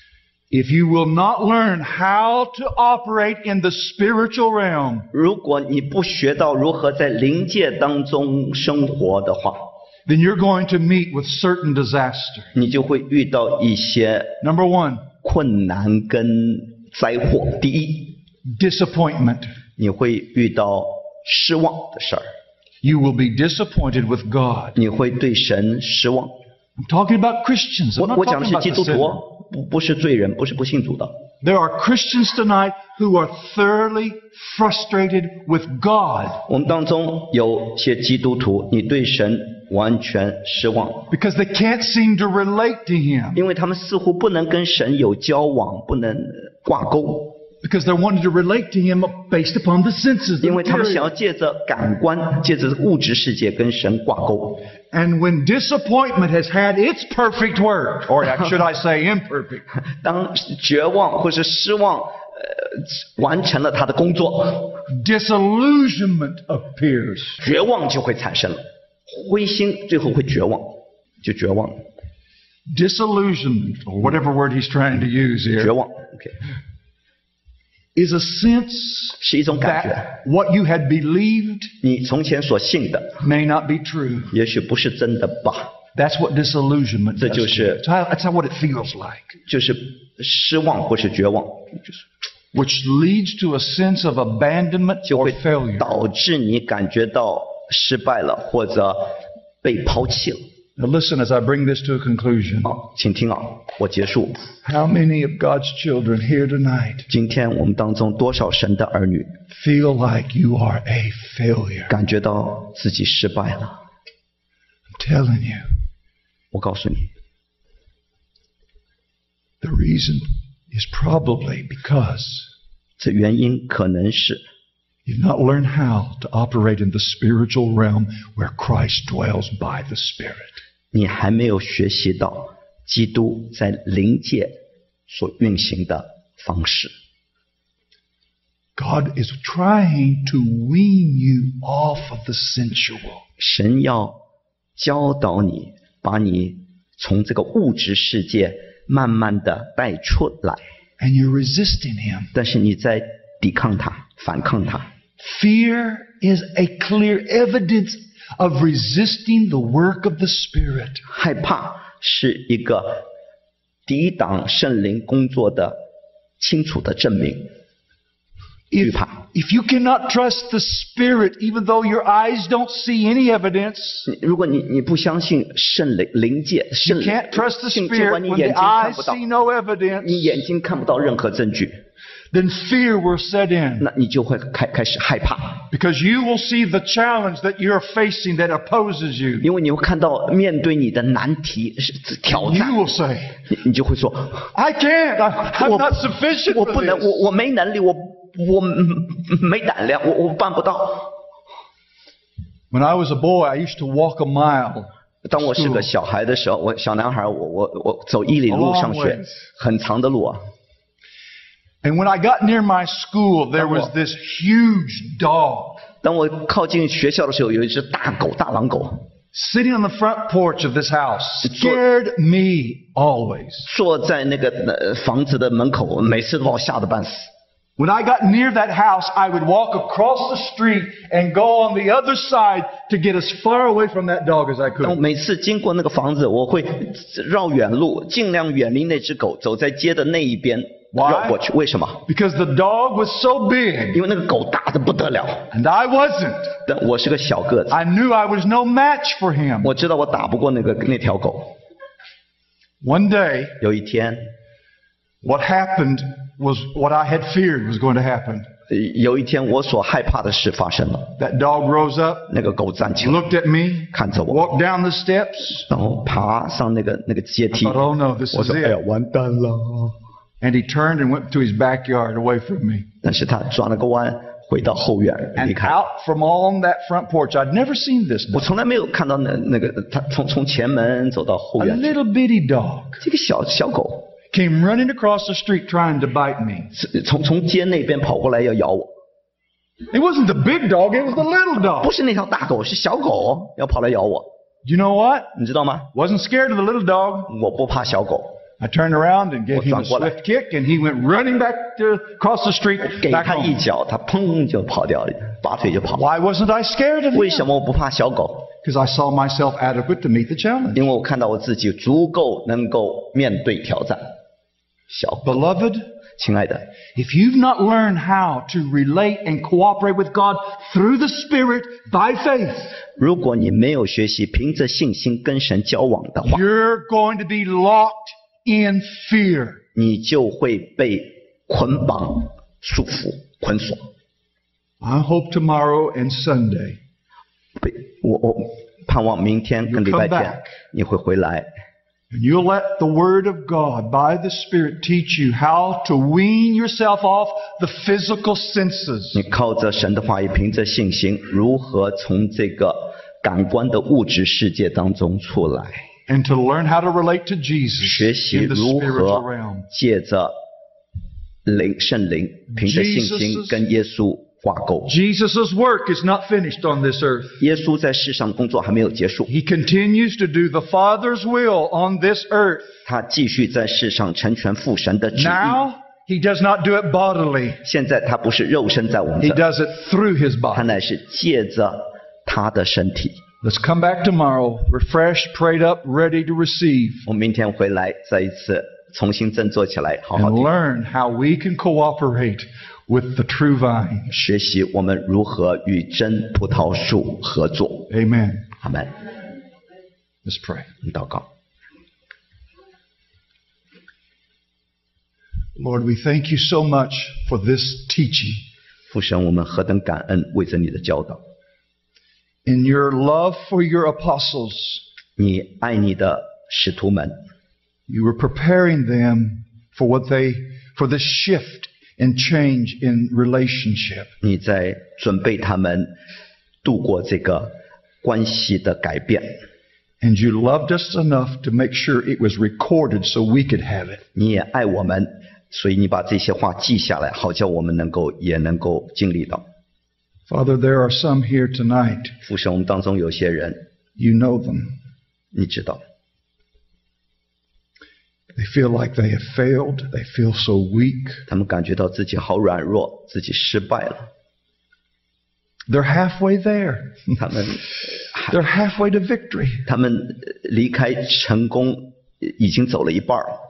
Speaker 1: If you will not learn how to operate in the spiritual realm,
Speaker 2: 如果你不学到如何在灵界当中生活的话，
Speaker 1: then you're going to meet with certain disaster.
Speaker 2: 你就会遇到一些
Speaker 1: Number one,
Speaker 2: 困难跟灾祸。第一，
Speaker 1: disappointment.
Speaker 2: 你会遇到失望的事儿，
Speaker 1: You will be disappointed with God.
Speaker 2: 你会对神失望。
Speaker 1: I'm talking about Christians. I'm
Speaker 2: 我
Speaker 1: not
Speaker 2: 讲的
Speaker 1: talking
Speaker 2: 是
Speaker 1: about
Speaker 2: 基
Speaker 1: the
Speaker 2: 督徒
Speaker 1: sinner.，
Speaker 2: 不是罪人，不是不信主的。
Speaker 1: There are Christians tonight who are thoroughly frustrated with God
Speaker 2: 我们当中有些基督徒，你对神完全失望，
Speaker 1: because they can't seem to relate to Him
Speaker 2: 因为他们似乎不能跟神有交往，不能挂钩，
Speaker 1: because they're wanting to relate to Him based upon the senses.
Speaker 2: 因为他们想
Speaker 1: The
Speaker 2: 要
Speaker 1: material.
Speaker 2: 借着感官，借着物质世界跟神挂钩。
Speaker 1: And when disappointment has had its perfect work, or should I say imperfect,
Speaker 2: 当绝望或是失望，完成了他的工作，
Speaker 1: disillusionment appears.
Speaker 2: 绝望就会产生了，灰心最后会绝望，就绝望，
Speaker 1: Disillusionment, or whatever word he's trying to use
Speaker 2: 绝
Speaker 1: here,
Speaker 2: 望。OK，
Speaker 1: is a sense
Speaker 2: 是一种感觉，
Speaker 1: that what you had believed
Speaker 2: 你从前所信的，
Speaker 1: may not be true.
Speaker 2: 也许不是真的吧，
Speaker 1: That's what disillusionment
Speaker 2: 这
Speaker 1: does.
Speaker 2: 就是
Speaker 1: That's how what it feels like.
Speaker 2: 就是失望或是绝望，就是
Speaker 1: which leads to a sense of abandonment
Speaker 2: 就
Speaker 1: or
Speaker 2: 会
Speaker 1: failure.
Speaker 2: 导致你感觉到失败了或者被抛弃了。
Speaker 1: Now listen as I bring this to a conclusion.
Speaker 2: 好，请听啊，我结束。
Speaker 1: How many of God's children here tonight
Speaker 2: 今天我们当中多少神的儿女
Speaker 1: feel like you are a failure?
Speaker 2: 感觉到自己失败了？
Speaker 1: I'm telling you,
Speaker 2: 我告诉你，
Speaker 1: the reason is probably because
Speaker 2: 这原因可能是
Speaker 1: you've not learned how to operate in the spiritual realm where Christ dwells by the Spirit.
Speaker 2: 你还没有学习到基督在灵界所运行的方式。
Speaker 1: God is trying to wean you off of the sensual.
Speaker 2: 神要教导你，把你从这个物质世界慢慢的带出来，
Speaker 1: And you're resisting Him.
Speaker 2: 但是你在抵抗它、反抗它。
Speaker 1: Fear is a clear evidence of resisting the work of the Spirit.
Speaker 2: 害怕是一个抵挡圣灵工作的清楚的证明。 惧怕。
Speaker 1: If you cannot trust the Spirit, even though your eyes don't see any evidence,
Speaker 2: 如果你不相信圣灵界，
Speaker 1: you can't trust the
Speaker 2: 尽
Speaker 1: Spirit
Speaker 2: 管你
Speaker 1: when
Speaker 2: 眼
Speaker 1: the
Speaker 2: 睛看
Speaker 1: eyes
Speaker 2: 不到，
Speaker 1: see no evidence,
Speaker 2: 你眼睛看不到任何证据，
Speaker 1: then fear will set in.
Speaker 2: 那你就会开始害怕，
Speaker 1: Because you will see the challenge that you're facing that opposes you.
Speaker 2: 因为你会看到面对你的难题是挑
Speaker 1: You
Speaker 2: 战，
Speaker 1: will say,
Speaker 2: 你就会说，
Speaker 1: I can't. I'm not sufficient
Speaker 2: 我
Speaker 1: for
Speaker 2: 不能，
Speaker 1: this.
Speaker 2: 我没能力，我没胆量，我办不到。
Speaker 1: When I was a boy, I used to walk a mile.
Speaker 2: 当我是个小孩的时候，我小男孩，我走1里路上
Speaker 1: A long
Speaker 2: 学
Speaker 1: ways，
Speaker 2: 很长的路啊。
Speaker 1: And when I got near my school, there was this huge dog
Speaker 2: 当我靠近学校的时候，有一只大狗，大狼狗，
Speaker 1: sitting on the front porch of this house. Scared me always.
Speaker 2: 坐在那个房子的门口，每次都把我吓得半死。
Speaker 1: When I got near that house, I would walk across the street and go on the other side to get as far away from that dog as I
Speaker 2: 当
Speaker 1: could.
Speaker 2: 每次经过那个房子，我会绕远路，尽量远离那只狗，走在街的那一边
Speaker 1: Why？
Speaker 2: 绕过去。为什么？
Speaker 1: Because the dog was so big
Speaker 2: 因为那个狗大的不得了，
Speaker 1: and I wasn't.
Speaker 2: 但我是个小个子，
Speaker 1: I knew I was no match for him.
Speaker 2: 我知道我打不过那条狗。
Speaker 1: One day,
Speaker 2: 有一天，
Speaker 1: what happened was what I had feared was going to happen.
Speaker 2: 有一天我所害怕的事发生了，
Speaker 1: That dog rose up,
Speaker 2: 那个狗站起来，
Speaker 1: looked at me,
Speaker 2: 看着我，
Speaker 1: walked down the steps.
Speaker 2: 然后爬上那个阶梯。
Speaker 1: I thought, oh no, this
Speaker 2: 我
Speaker 1: is
Speaker 2: 说：“哎呀，
Speaker 1: it.
Speaker 2: 完蛋了！”
Speaker 1: And he turned and went to his backyard away from me.
Speaker 2: 但是他转了个弯，回到后院离
Speaker 1: And
Speaker 2: 开。
Speaker 1: out from on that front porch, I'd never seen this
Speaker 2: 我
Speaker 1: dog.
Speaker 2: 从来没有看到那个他从前门走到后
Speaker 1: A
Speaker 2: 院去，
Speaker 1: little bitty dog
Speaker 2: 这个小狗
Speaker 1: came running across the street trying to bite me.
Speaker 2: 是从街那边跑过来要咬我，
Speaker 1: It wasn't the big dog, it was the little
Speaker 2: 不
Speaker 1: dog.
Speaker 2: 是那条大狗，是小狗要跑来咬我，
Speaker 1: You know what?
Speaker 2: 你知道吗？
Speaker 1: Wasn't scared of the little dog.
Speaker 2: 我不怕小狗，
Speaker 1: I turned around and gave him a
Speaker 2: 我转过来。
Speaker 1: swift kick, and he went running back to across the street
Speaker 2: 给
Speaker 1: back
Speaker 2: 他一
Speaker 1: home.
Speaker 2: 脚，他砰就跑掉了，拔腿就跑。
Speaker 1: Why wasn't I scared of
Speaker 2: 为
Speaker 1: him?
Speaker 2: 什么我不怕小狗？
Speaker 1: Because I saw myself adequate to meet the challenge.
Speaker 2: 因为我看到我自己足够能够面对挑战。小狗，
Speaker 1: Beloved,
Speaker 2: 亲爱的，
Speaker 1: if you've not learned how to relate and cooperate with God through the Spirit by faith,
Speaker 2: 如果你没有学习凭着信心跟神交往的话，
Speaker 1: you're going to be locked in fear.
Speaker 2: 你就会被捆绑、束缚、捆锁。
Speaker 1: I hope tomorrow and Sunday
Speaker 2: 我盼望明天跟礼拜
Speaker 1: You come
Speaker 2: 天
Speaker 1: back.
Speaker 2: 你会回来，
Speaker 1: and you'll let the Word of God by the Spirit teach you how to wean yourself off the physical senses.
Speaker 2: 你靠着神的话语，凭着信心，如何从这个感官的物质世界当中出来，
Speaker 1: And to learn how to relate to Jesus
Speaker 2: 学习
Speaker 1: in the
Speaker 2: 如
Speaker 1: spiritual
Speaker 2: 何
Speaker 1: realm.
Speaker 2: 借着圣灵，凭着信心跟耶稣挂钩。
Speaker 1: Jesus' work is not finished on this earth.
Speaker 2: 耶稣在世上工作还没有结束，
Speaker 1: He continues to do the Father's will on this earth.
Speaker 2: 他继续在世上成全父神的旨意。
Speaker 1: Now, He does not do it bodily.
Speaker 2: 现在他不是肉身在我们
Speaker 1: He
Speaker 2: 这，
Speaker 1: does it through His
Speaker 2: 他
Speaker 1: body.
Speaker 2: 乃是借着他的身体。
Speaker 1: Let's come back tomorrow, refreshed, prayed up, ready to receive.
Speaker 2: 我明天回来再一次重新振作起来，好
Speaker 1: and
Speaker 2: 好地
Speaker 1: learn how we can cooperate with the true vine.
Speaker 2: 学习我们如何与真葡萄树合作。
Speaker 1: Amen.
Speaker 2: 阿们，
Speaker 1: Let's pray.
Speaker 2: 祷告。
Speaker 1: Lord, we thank you so much for this teaching.
Speaker 2: 父神，我们何等感恩，为着你的教导。
Speaker 1: In your love for your apostles,
Speaker 2: 你爱你的使徒们，
Speaker 1: you were preparing them for the shift and change in relationship.
Speaker 2: 你在准备他们度过这个关系的改变。
Speaker 1: And you loved us enough to make sure it was recorded so we could have it.
Speaker 2: 你也爱我们，所以你把这些话记下来，好叫我们也能够经历到。
Speaker 1: Father, there are some here tonight.
Speaker 2: 父神，我们当中有些人，
Speaker 1: You know them.
Speaker 2: 你知道，
Speaker 1: They feel like they have failed. They feel so weak.
Speaker 2: 他们感觉到自己好软弱，自己失败了。
Speaker 1: They're halfway there.
Speaker 2: 他们
Speaker 1: They're halfway to victory.
Speaker 2: 他们离开成功已经走了一半了。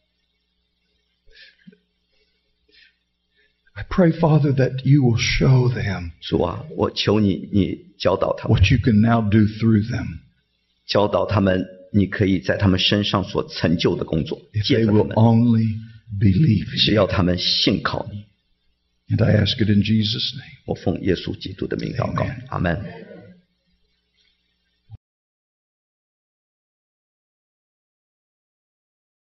Speaker 1: I pray, Father, that you will show them
Speaker 2: 主啊，我求你，你教导他们，
Speaker 1: what you can now do through them.
Speaker 2: 教导他们，你可以在他们身上所成就的工作，
Speaker 1: If
Speaker 2: 借
Speaker 1: they
Speaker 2: 着他
Speaker 1: will
Speaker 2: 们，
Speaker 1: only believe in
Speaker 2: 只
Speaker 1: you.
Speaker 2: 要他们信靠你。
Speaker 1: And I ask it in Jesus' name.
Speaker 2: 我奉耶稣基督的名祷告
Speaker 1: Amen，
Speaker 2: 阿门。